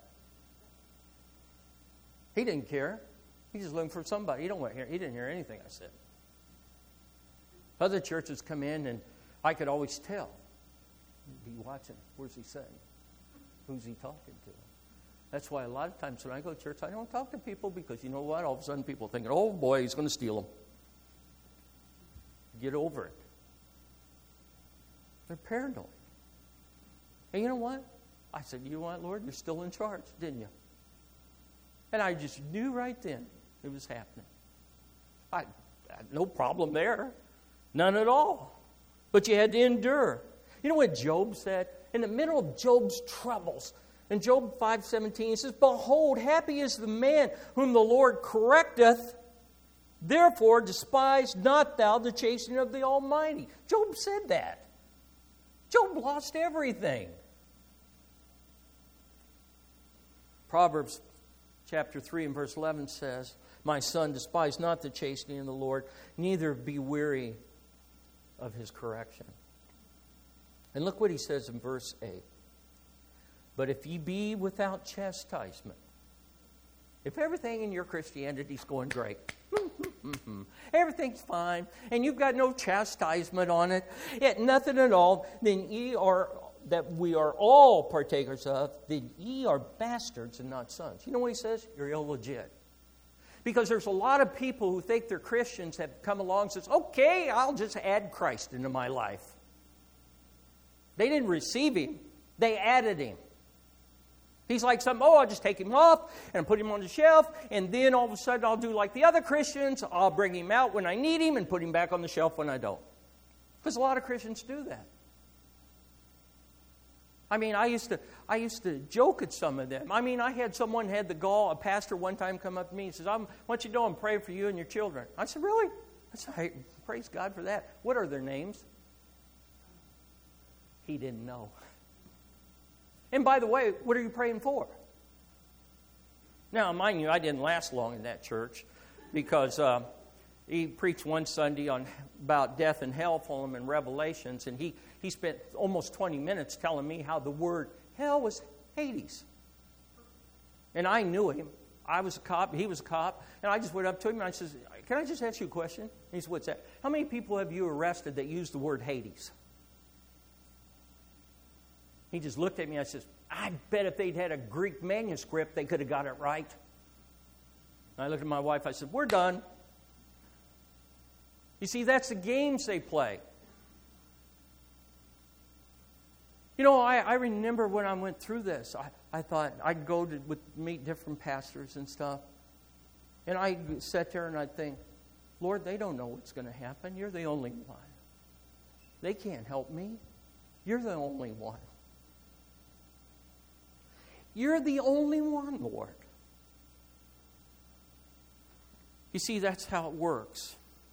[SPEAKER 1] He didn't care. He just looking for somebody. He, don't want to hear, he didn't hear anything I said. Other churches come in, and I could always tell. Be watching. Where's he sitting? Who's he talking to? That's why a lot of times when I go to church, I don't talk to people because you know what? All of a sudden people thinking, oh boy, he's going to steal them. Get over it. They're paranoid. And you know what? I said, you know what, Lord? You're still in charge, didn't you? And I just knew right then it was happening. I, I had no problem there. None at all. But you had to endure. You know what Job said? In the middle of Job's troubles, in Job five seventeen, he says, behold, happy is the man whom the Lord correcteth. Therefore, despise not thou the chastening of the Almighty. Job said that. Job lost everything. Proverbs chapter three and verse eleven says, my son, despise not the chastening of the Lord, neither be weary of his correction. And look what he says in verse eight. But if ye be without chastisement, if everything in your Christianity is going great, everything's fine, and you've got no chastisement on it, yet nothing at all, then ye are, that we are all partakers of, then ye are bastards and not sons. You know what he says? You're illegit. Because there's a lot of people who think they're Christians have come along and says, okay, I'll just add Christ into my life. They didn't receive him. They added him. He's like some, oh, I'll just take him off and put him on the shelf, and then all of a sudden I'll do like the other Christians. I'll bring him out when I need him and put him back on the shelf when I don't. Because a lot of Christians do that. I mean, I used to I used to joke at some of them. I mean, I had someone had the gall, a pastor one time come up to me and says, I'm, what you do, I'm praying for you and your children. I said, really? I said, hey, praise God for that. What are their names? He didn't know. And by the way, what are you praying for? Now, mind you, I didn't last long in that church because uh, he preached one Sunday on about death and hell for him in Revelations, and he, he spent almost twenty minutes telling me how the word hell was Hades. And I knew him. I was a cop, he was a cop, and I just went up to him and I said, can I just ask you a question? And he said, what's that? How many people have you arrested that used the word Hades? He just looked at me and I said, I bet if they'd had a Greek manuscript, they could have got it right. And I looked at my wife, I said, we're done. You see, that's the games they play. You know, I, I remember when I went through this, I, I thought I'd go to with, meet different pastors and stuff. And I sat there and I'd think, Lord, they don't know what's going to happen. You're the only one. They can't help me. You're the only one. You're the only one, Lord. You see, that's how it works.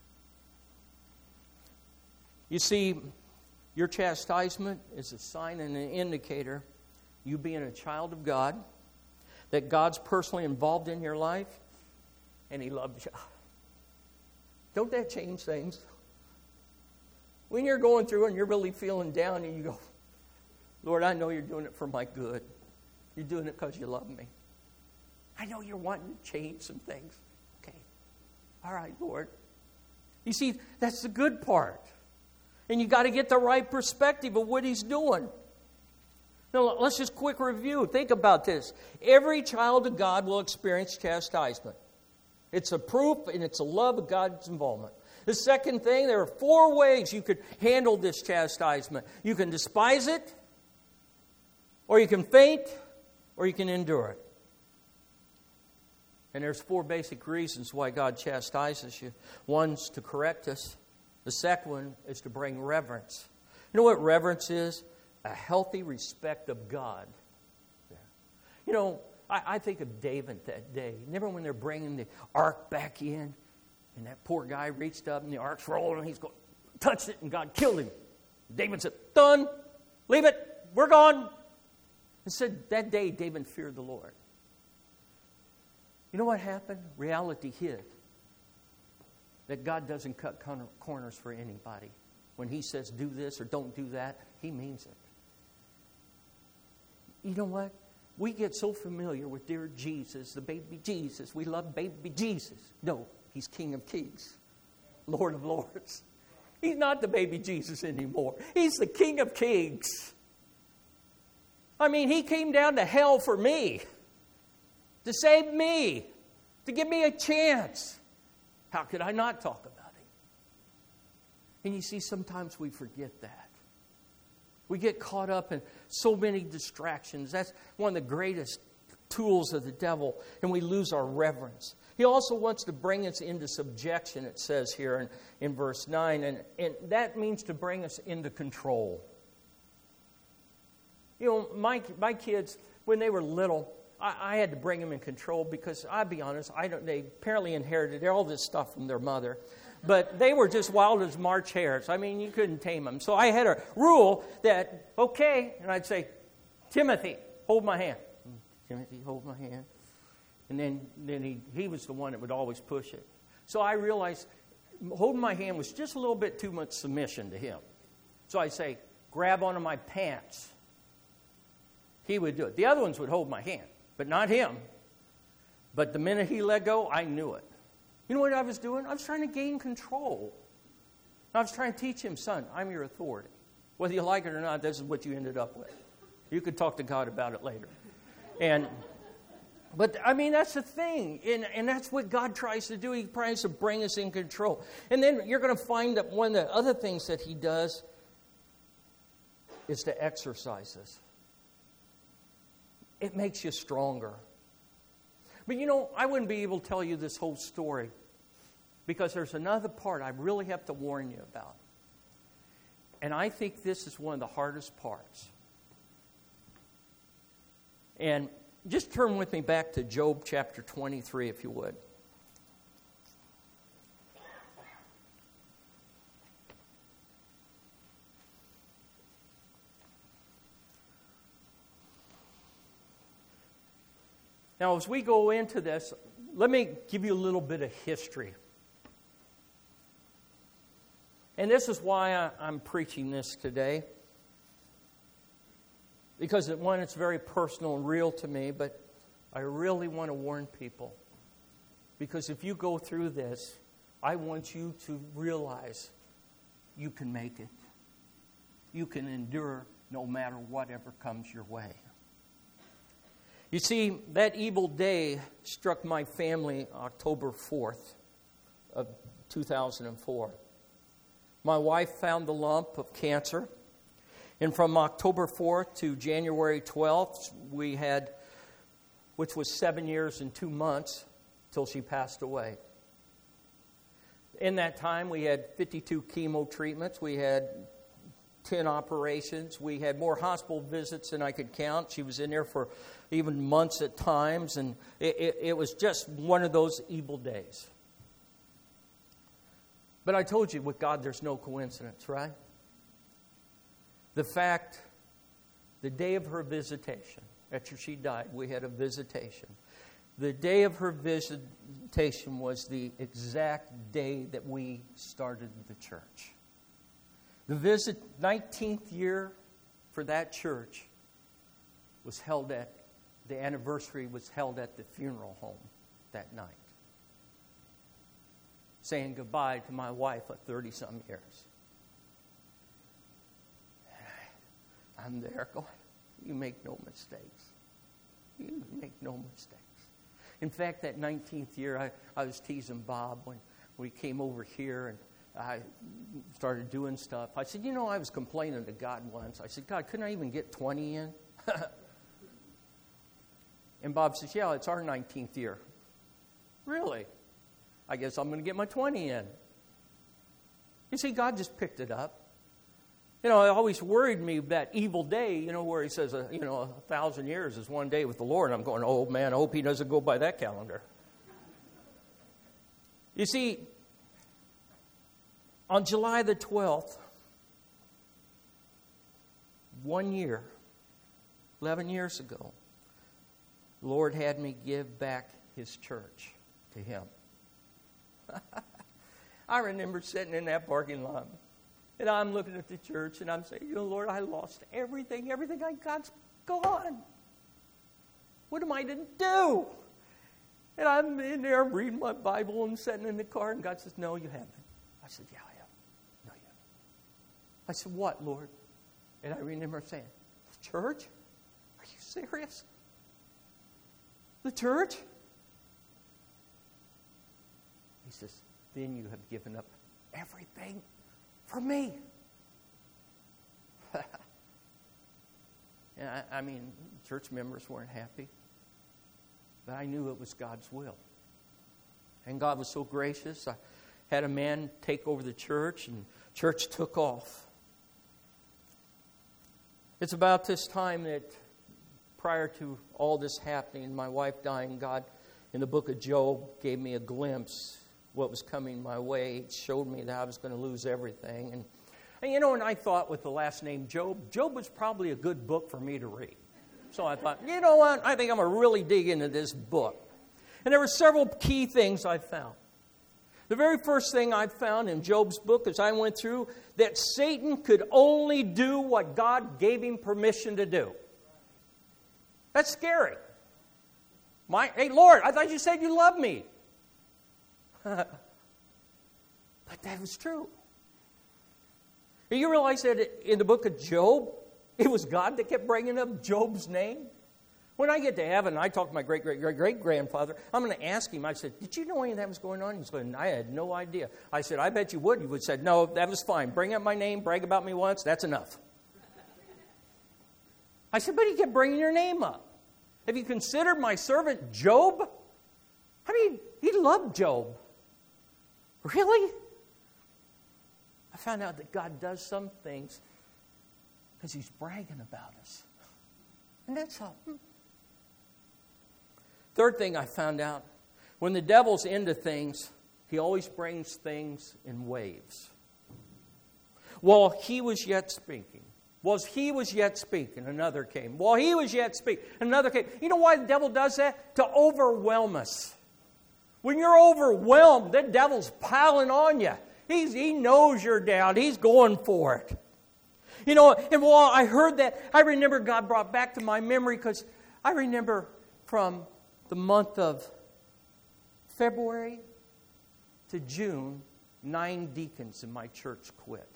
[SPEAKER 1] You see, your chastisement is a sign and an indicator, you being a child of God, that God's personally involved in your life, and He loves you. Don't that change things? When you're going through and you're really feeling down and you go, Lord, I know you're doing it for my good. You're doing it because you love me. I know you're wanting to change some things. Okay. All right, Lord. You see, that's the good part. And you got to get the right perspective of what He's doing. Now, let's just quick review. Think about this. Every child of God will experience chastisement. It's a proof and it's a love of God's involvement. The second thing, there are four ways you could handle this chastisement. You can despise it, or you can faint, or you can endure it. And there's four basic reasons why God chastises you. One's to correct us. The second one is to bring reverence. You know what reverence is? A healthy respect of God. You know, I, I think of David that day. Remember when they're bringing the ark back in? And that poor guy reached up and the ark's rolling and he's going, touched it and God killed him. David said, done. Leave it. We're gone. And said that day David feared the Lord. You know what happened? Reality hit. That God doesn't cut corners for anybody. When He says do this or don't do that, He means it. You know what? We get so familiar with dear Jesus, the baby Jesus. We love baby Jesus. No, He's King of Kings, Lord of Lords. He's not the baby Jesus anymore. He's the King of Kings. I mean, He came down to hell for me, to save me, to give me a chance. How could I not talk about Him? And you see, sometimes we forget that. We get caught up in so many distractions. That's one of the greatest tools of the devil, and we lose our reverence. He also wants to bring us into subjection, it says here in, in verse nine, and, and that means to bring us into control. You know, my, my kids, when they were little, I, I had to bring them in control because, I'll be honest, I don't. They apparently inherited all this stuff from their mother. But they were just wild as March hares. I mean, you couldn't tame them. So I had a rule that, okay, and I'd say, Timothy, hold my hand. Timothy, hold my hand. And then, then he, he was the one that would always push it. So I realized holding my hand was just a little bit too much submission to him. So I'd say, grab onto my pants. He would do it. The other ones would hold my hand, but not him. But the minute he let go, I knew it. You know what I was doing? I was trying to gain control. I was trying to teach him, son, I'm your authority. Whether you like it or not, this is what you ended up with. You could talk to God about it later. And, but I mean, that's the thing. And, and that's what God tries to do. He tries to bring us in control. And then you're going to find that one of the other things that he does is to exercise us. It makes you stronger. But you know, I wouldn't be able to tell you this whole story because there's another part I really have to warn you about. And I think this is one of the hardest parts. And just turn with me back to Job chapter twenty-three, if you would. Now, as we go into this, let me give you a little bit of history. And this is why I, I'm preaching this today. Because, one, it's very personal and real to me, but I really want to warn people. Because if you go through this, I want you to realize you can make it. You can endure no matter whatever comes your way. You see, that evil day struck my family October fourth of two thousand four. My wife found the lump of cancer. And from October fourth to January twelfth, we had, which was seven years and two months, till she passed away. In that time, we had fifty-two chemo treatments. We had ten operations. We had more hospital visits than I could count. She was in there for even months at times. And it, it, it was just one of those evil days. But I told you, with God, there's no coincidence, right? The fact, the day of her visitation, after she died, we had a visitation. The day of her visitation was the exact day that we started the church. The visit, nineteenth year for that church was held at, the anniversary was held at the funeral home that night. Saying goodbye to my wife of thirty-some years. I'm there going, you make no mistakes. You make no mistakes. In fact, that nineteenth year, I, I was teasing Bob when we came over here and I started doing stuff. I said, you know, I was complaining to God once. I said, God, couldn't I even get twenty in? And Bob says, yeah, it's our nineteenth year. Really? I guess I'm going to get my twenty in. You see, God just picked it up. You know, it always worried me that evil day, you know, where he says, uh, you know, a thousand years is one day with the Lord. And I'm going, oh, man, I hope he doesn't go by that calendar. You see, on July the twelfth, one year, eleven years ago, the Lord had me give back his church to him. I remember sitting in that parking lot. And I'm looking at the church and I'm saying, you know, Lord, I lost everything. Everything I got's gone. What am I to do? And I'm in there reading my Bible and sitting in the car. And God says, no, you haven't. I said, yeah, I have. No, you haven't. I said, what, Lord? And I remember saying, the church? Are you serious? The church? He says, then you have given up everything for me. And I, I mean, church members weren't happy. But I knew it was God's will. And God was so gracious. I had a man take over the church, and church took off. It's about this time that prior to all this happening, my wife dying, God, in the book of Job, gave me a glimpse what was coming my way. It showed me that I was going to lose everything. And, and you know, and I thought with the last name Job, Job was probably a good book for me to read. So I thought, you know what? I think I'm going to really dig into this book. And there were several key things I found. The very first thing I found in Job's book as I went through, that Satan could only do what God gave him permission to do. That's scary. My, hey, Lord, I thought you said you loved me. But that was true. You realize that in the book of Job, it was God that kept bringing up Job's name? When I get to heaven, I talk to my great-great-great-great-grandfather. I'm going to ask him. I said, did you know any of that was going on? He's going, I had no idea. I said, I bet you would. He would have said, no, that was fine. Bring up my name, brag about me once, that's enough. I said, but he kept bringing your name up. Have you considered my servant Job? I mean, he loved Job. Really? I found out that God does some things because He's bragging about us. And that's something. Third thing I found out, when the devil's into things, he always brings things in waves. While he was yet speaking, while he was yet speaking, another came. While he was yet speaking, another came. You know why the devil does that? To overwhelm us. When you're overwhelmed, the devil's piling on you. He's, he knows you're down. He's going for it. You know, and while I heard that, I remember God brought back to my memory, because I remember from the month of February to June, nine deacons in my church quit.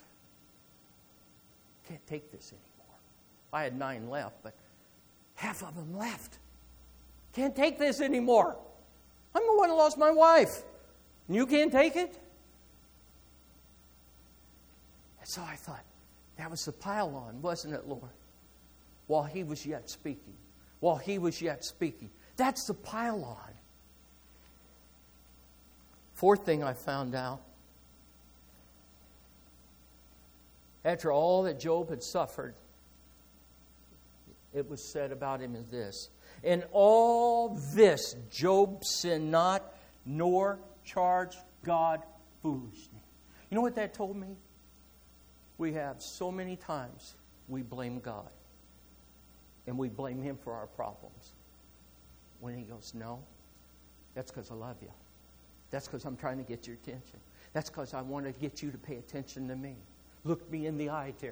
[SPEAKER 1] Can't take this anymore. I had nine left, but half of them left. Can't take this anymore. I'm the one who lost my wife. And you can't take it? And so I thought, that was the pile-on, wasn't it, Lord? While He was yet speaking. While He was yet speaking. That's the pile-on. Fourth thing I found out. After all that Job had suffered, it was said about him as this. In all this, Job sinned not, nor charged God foolishly. You know what that told me? We have so many times we blame God. And we blame Him for our problems. When He goes, no, that's because I love you. That's because I'm trying to get your attention. That's because I want to get you to pay attention to me. Look me in the eye, Terry.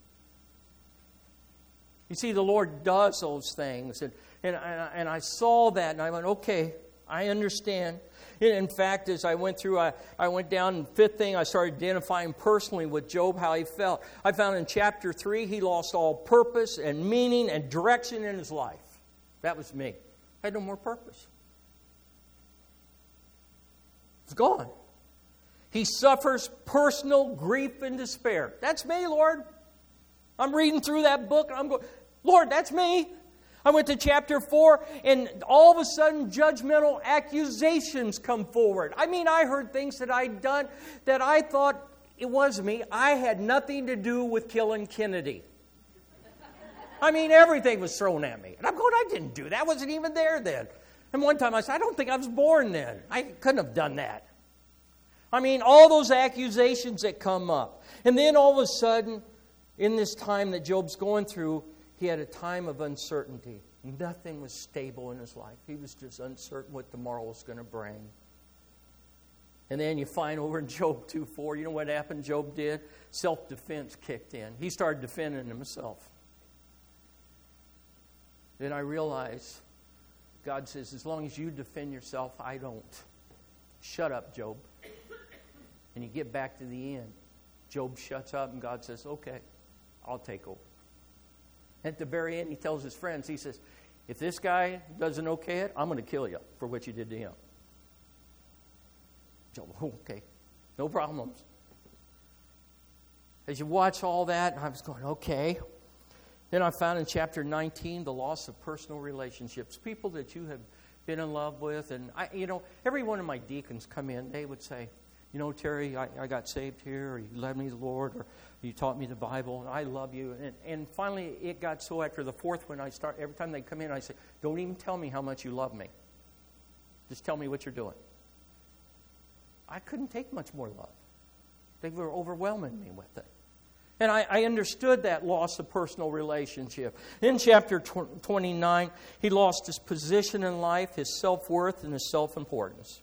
[SPEAKER 1] You see, the Lord does those things. And, and, and I saw that, and I went, okay, I understand. In fact, as I went through, I, I went down, and fifth thing, I started identifying personally with Job, how he felt. I found in chapter three, he lost all purpose and meaning and direction in his life. That was me. I had no more purpose. It's gone. He suffers personal grief and despair. That's me, Lord. I'm reading through that book, and I'm going, Lord, that's me. I went to chapter four, and all of a sudden, judgmental accusations come forward. I mean, I heard things that I'd done that I thought it was me. I had nothing to do with killing Kennedy. I mean, everything was thrown at me. And I'm going, I didn't do that. I wasn't even there then. And one time I said, I don't think I was born then. I couldn't have done that. I mean, all those accusations that come up. And then all of a sudden, in this time that Job's going through, he had a time of uncertainty. Nothing was stable in his life. He was just uncertain what tomorrow was going to bring. And then you find over in Job two four, you know what happened Job did? Self-defense kicked in. He started defending himself. Then I realized, God says, as long as you defend yourself, I don't. Shut up, Job. And you get back to the end. Job shuts up and God says, okay, I'll take over. At the very end, he tells his friends, he says, if this guy doesn't okay it, I'm going to kill you for what you did to him. Job, okay, no problems. As you watch all that, I was going, okay. Then I found in chapter nineteen the loss of personal relationships. People that you have been in love with. And, I, you know, every one of my deacons come in, they would say, you know, Terry, I, I got saved here, or you led me to the Lord, or you taught me the Bible, and I love you. And, and finally, it got so after the fourth one, I start, every time they come in, I say, don't even tell me how much you love me. Just tell me what you're doing. I couldn't take much more love. They were overwhelming me with it. And I, I understood that loss of personal relationship. In chapter twenty-nine, he lost his position in life, his self-worth, and his self-importance.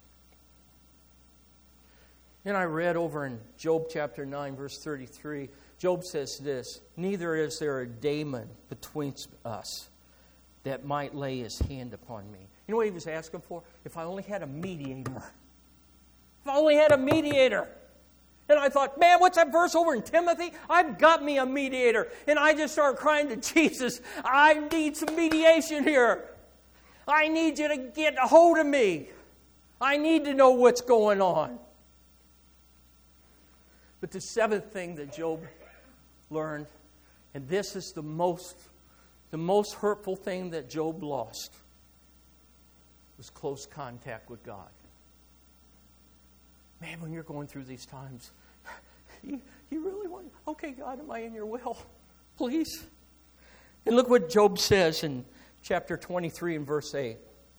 [SPEAKER 1] And I read over in Job chapter nine, verse thirty-three, Job says this, neither is there a daemon between us. that might lay his hand upon me. You know what he was asking for? If I only had a mediator. If I only had a mediator. And I thought, man, what's that verse over in Timothy? I've got me a mediator. And I just started crying to Jesus, I need some mediation here. I need you to get a hold of me. I need to know what's going on. But the seventh thing that Job learned, and this is the most, the most hurtful thing that Job lost, was close contact with God. Man, when you're going through these times, you, you really want, okay, God, am I in your will? Please. And look what Job says in chapter twenty-three and verse eight.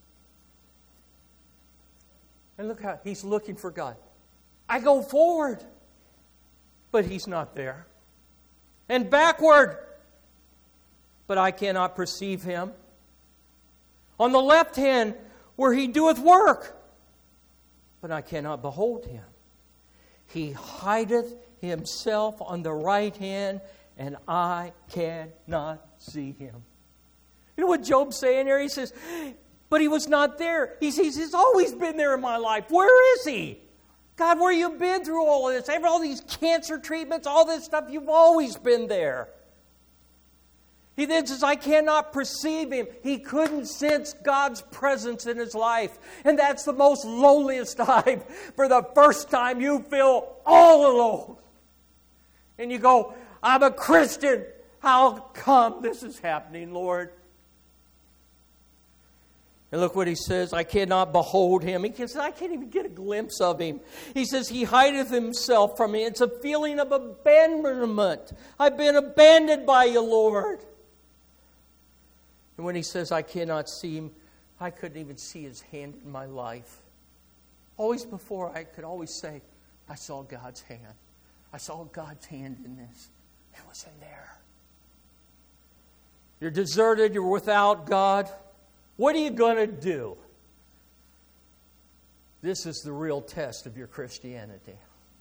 [SPEAKER 1] And look how he's looking for God. I go forward, but he's not there. And backward, but I cannot perceive him. On the left hand, where he doeth work, but I cannot behold him. He hideth himself on the right hand, and I cannot see him. You know what Job's saying here? He says, but he was not there. He says, he's always been there in my life. Where is he? God, where you been through all of this? All these cancer treatments, all this stuff, you've always been there. He then says, I cannot perceive him. He couldn't sense God's presence in his life. And that's the most loneliest time. For the first time, you feel all alone. And you go, I'm a Christian. How come this is happening, Lord? And look what he says, I cannot behold him. He says, I can't even get a glimpse of him. He says, he hideth himself from me. It's a feeling of abandonment. I've been abandoned by you, Lord. And when he says, I cannot see him, I couldn't even see his hand in my life. Always before, I could always say, I saw God's hand. I saw God's hand in this. It wasn't there. You're deserted. You're without God. What are you going to do? This is the real test of your Christianity.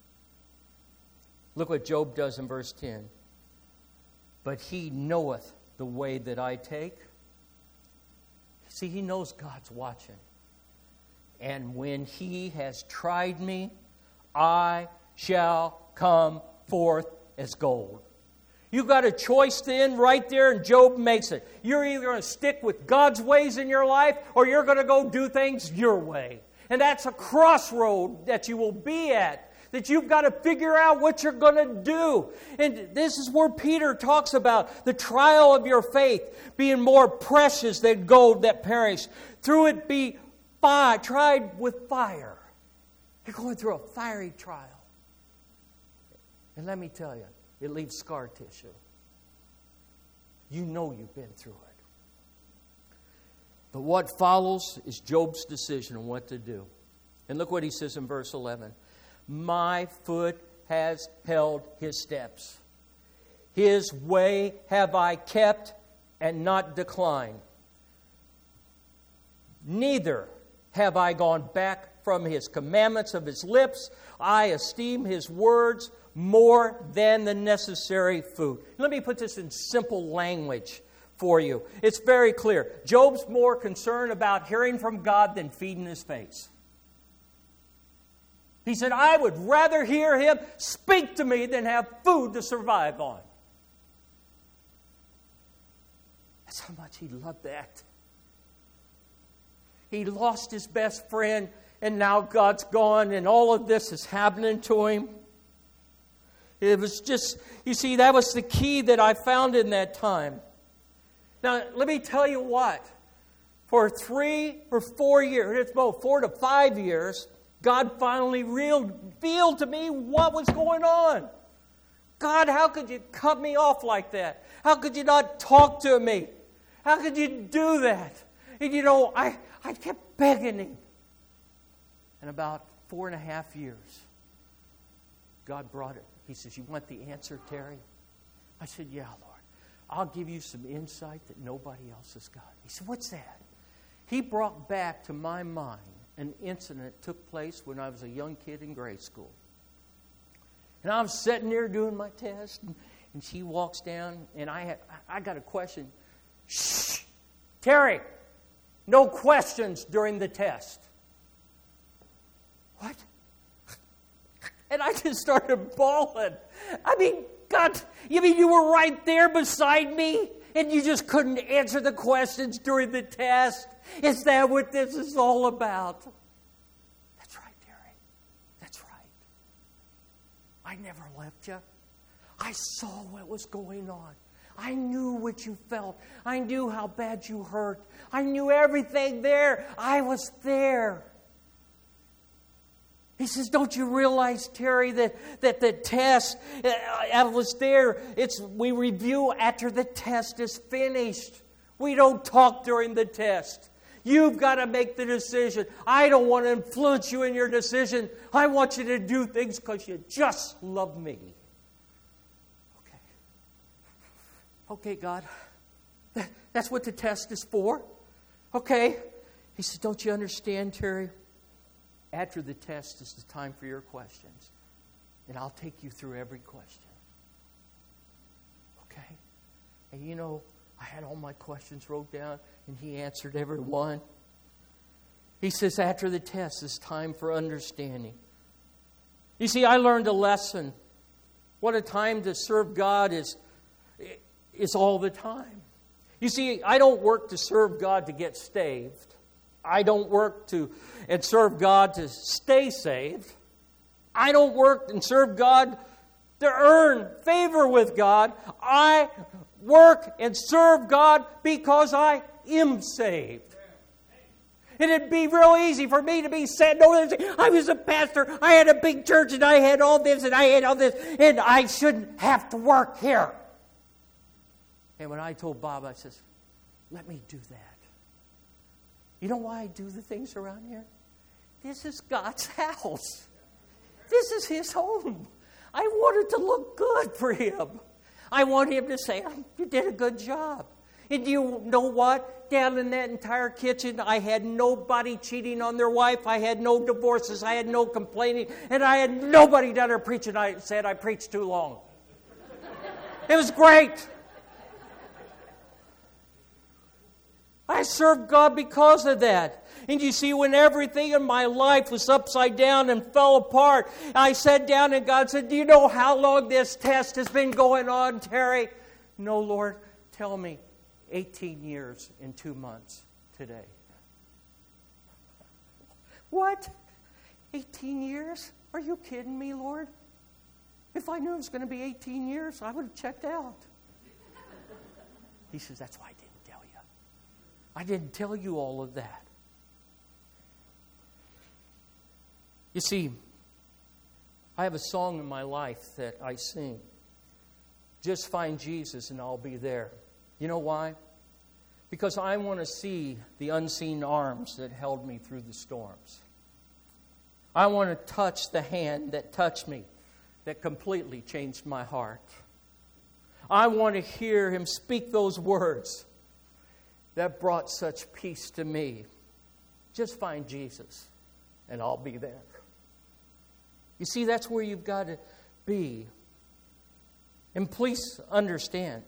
[SPEAKER 1] Look what Job does in verse ten. But he knoweth the way that I take. See, he knows God's watching. And when he has tried me, I shall come forth as gold. You've got a choice then right there, and Job makes it. You're either going to stick with God's ways in your life, or you're going to go do things your way. And that's a crossroad that you will be at, that you've got to figure out what you're going to do. And this is where Peter talks about the trial of your faith being more precious than gold that perish. Through it be fire, tried with fire. You're going through a fiery trial. And let me tell you, it leaves scar tissue. You know you've been through it. But what follows is Job's decision on what to do. And look what he says in verse eleven. My foot has held his steps. His way have I kept and not declined. Neither have I gone back from his commandments of his lips. I esteem his words more than the necessary food. Let me put this in simple language for you. It's very clear. Job's more concerned about hearing from God than feeding his face. He said, I would rather hear him speak to me than have food to survive on. That's how much he loved that. He lost his best friend, and now God's gone, and all of this is happening to him. It was just, you see, that was the key that I found in that time. Now, let me tell you what. For three or four years, it's about four to five years, God finally revealed to me what was going on. God, how could you cut me off like that? How could you not talk to me? How could you do that? And you know, I, I kept begging him. And about four and a half years, God brought it. He says, you want the answer, Terry? I said, yeah, Lord. I'll give you some insight that nobody else has got. He said, what's that? He brought back to my mind an incident that took place when I was a young kid in grade school. And I was sitting there doing my test, and, and she walks down, and I had, I got a question. Shh! Terry, no questions during the test. What? And I just started bawling. I mean, God, you mean you were right there beside me and you just couldn't answer the questions during the test? Is that what this is all about? That's right, Terry. That's right. I never left you. I saw what was going on. I knew what you felt. I knew how bad you hurt. I knew everything there. I was there. He says, don't you realize, Terry, that, that the test, I was there. It's we review after the test is finished. We don't talk during the test. You've got to make the decision. I don't want to influence you in your decision. I want you to do things because you just love me. Okay. Okay, God. That, that's what the test is for. Okay. He says, don't you understand, Terry? After the test is the time for your questions. And I'll take you through every question. Okay? And you know, I had all my questions wrote down, and he answered every one. He says, after the test is time for understanding. You see, I learned a lesson. What a time to serve God is, is all the time. You see, I don't work to serve God to get saved. I don't work to and serve God to stay saved. I don't work and serve God to earn favor with God. I work and serve God because I am saved. And it'd be real easy for me to be sitting over there and say, I was a pastor, I had a big church, and I had all this, and I had all this, and I shouldn't have to work here. And when I told Bob, I says, let me do that. You know why I do the things around here? This is God's house. This is His home. I want it to look good for Him. I want Him to say, oh, you did a good job. And you know what? Down in that entire kitchen, I had nobody cheating on their wife. I had no divorces. I had no complaining. And I had nobody down there preaching. I said I preached too long. It was great. I served God because of that. And you see, when everything in my life was upside down and fell apart, I sat down and God said, do you know how long this test has been going on, Terry? No, Lord, tell me. eighteen years in two months today. What? eighteen years? Are you kidding me, Lord? If I knew it was going to be eighteen years, I would have checked out. He says, that's why I didn't tell you. I didn't tell you all of that. You see, I have a song in my life that I sing. Just find Jesus and I'll be there. You know why? Because I want to see the unseen arms that held me through the storms. I want to touch the hand that touched me, that completely changed my heart. I want to hear Him speak those words that brought such peace to me. Just find Jesus, and I'll be there. You see, that's where you've got to be. And please understand,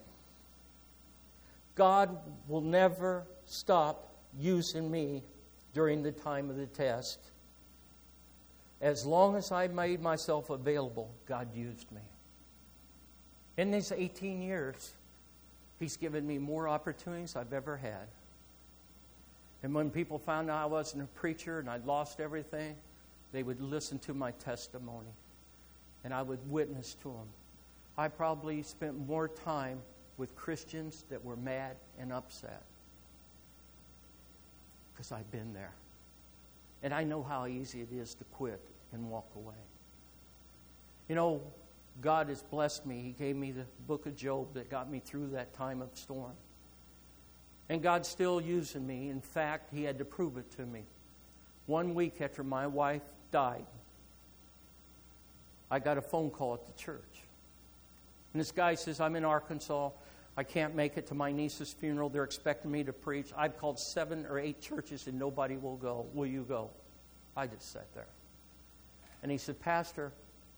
[SPEAKER 1] God will never stop using me during the time of the test. As long as I made myself available, God used me. In these eighteen years, He's given me more opportunities I've ever had. And when people found out I wasn't a preacher and I'd lost everything, they would listen to my testimony. And I would witness to them. I probably spent more time with Christians that were mad and upset. Because I've been there. And I know how easy it is to quit and walk away. You know, God has blessed me. He gave me the book of Job that got me through that time of storm. And God's still using me. In fact, He had to prove it to me. One week after my wife died, I got a phone call at the church. And this guy says, I'm in Arkansas. I can't make it to my niece's funeral. They're expecting me to preach. I've called seven or eight churches and nobody will go. Will you go? I just sat there. And he said, Pastor,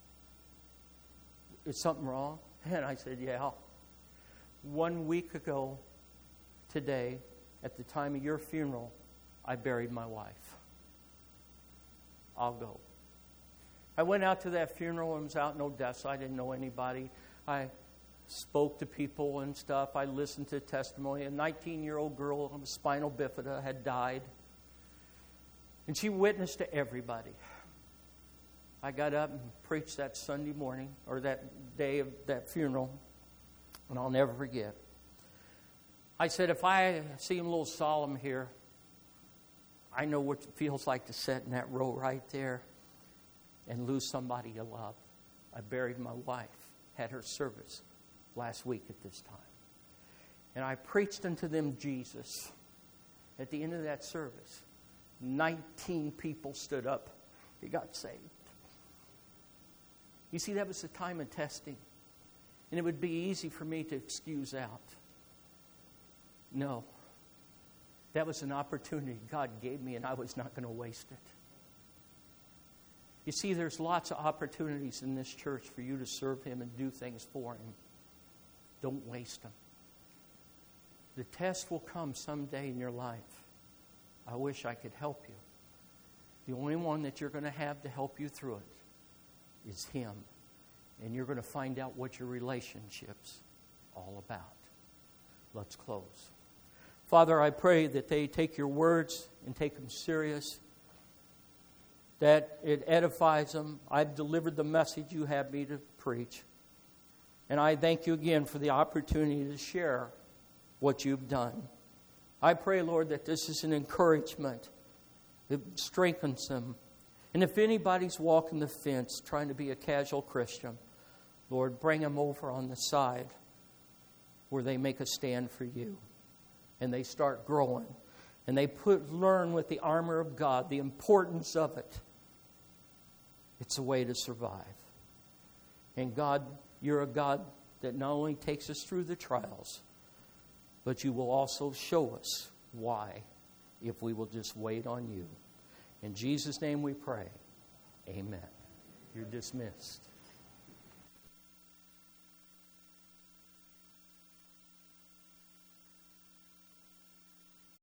[SPEAKER 1] is something wrong? And I said, yeah. One week ago today, at the time of your funeral, I buried my wife. I'll go. I went out to that funeral and was out in Odessa. I didn't know anybody. I spoke to people and stuff. I listened to testimony. A nineteen-year-old girl with spinal bifida had died. And she witnessed to everybody. I got up and preached that Sunday morning, or that day of that funeral, and I'll never forget. I said, if I seem a little solemn here, I know what it feels like to sit in that row right there and lose somebody you love. I buried my wife, had her service last week at this time. And I preached unto them Jesus. At the end of that service, nineteen people stood up. They got saved. You see, that was the time of testing. And it would be easy for me to excuse out. No. That was an opportunity God gave me, and I was not going to waste it. You see, there's lots of opportunities in this church for you to serve Him and do things for Him. Don't waste them. The test will come someday in your life. I wish I could help you. The only one that you're going to have to help you through it is Him. And you're going to find out what your relationship's all about. Let's close. Father, I pray that they take your words and take them serious, that it edifies them. I've delivered the message you have me to preach. And I thank you again for the opportunity to share what you've done. I pray, Lord, that this is an encouragement. It strengthens them. And if anybody's walking the fence trying to be a casual Christian, Lord, bring them over on the side where they make a stand for you. And they start growing. And they put learn with the armor of God the importance of it. It's a way to survive. And God, you're a God that not only takes us through the trials, but you will also show us why if we will just wait on you. In Jesus' name we pray. Amen. You're dismissed.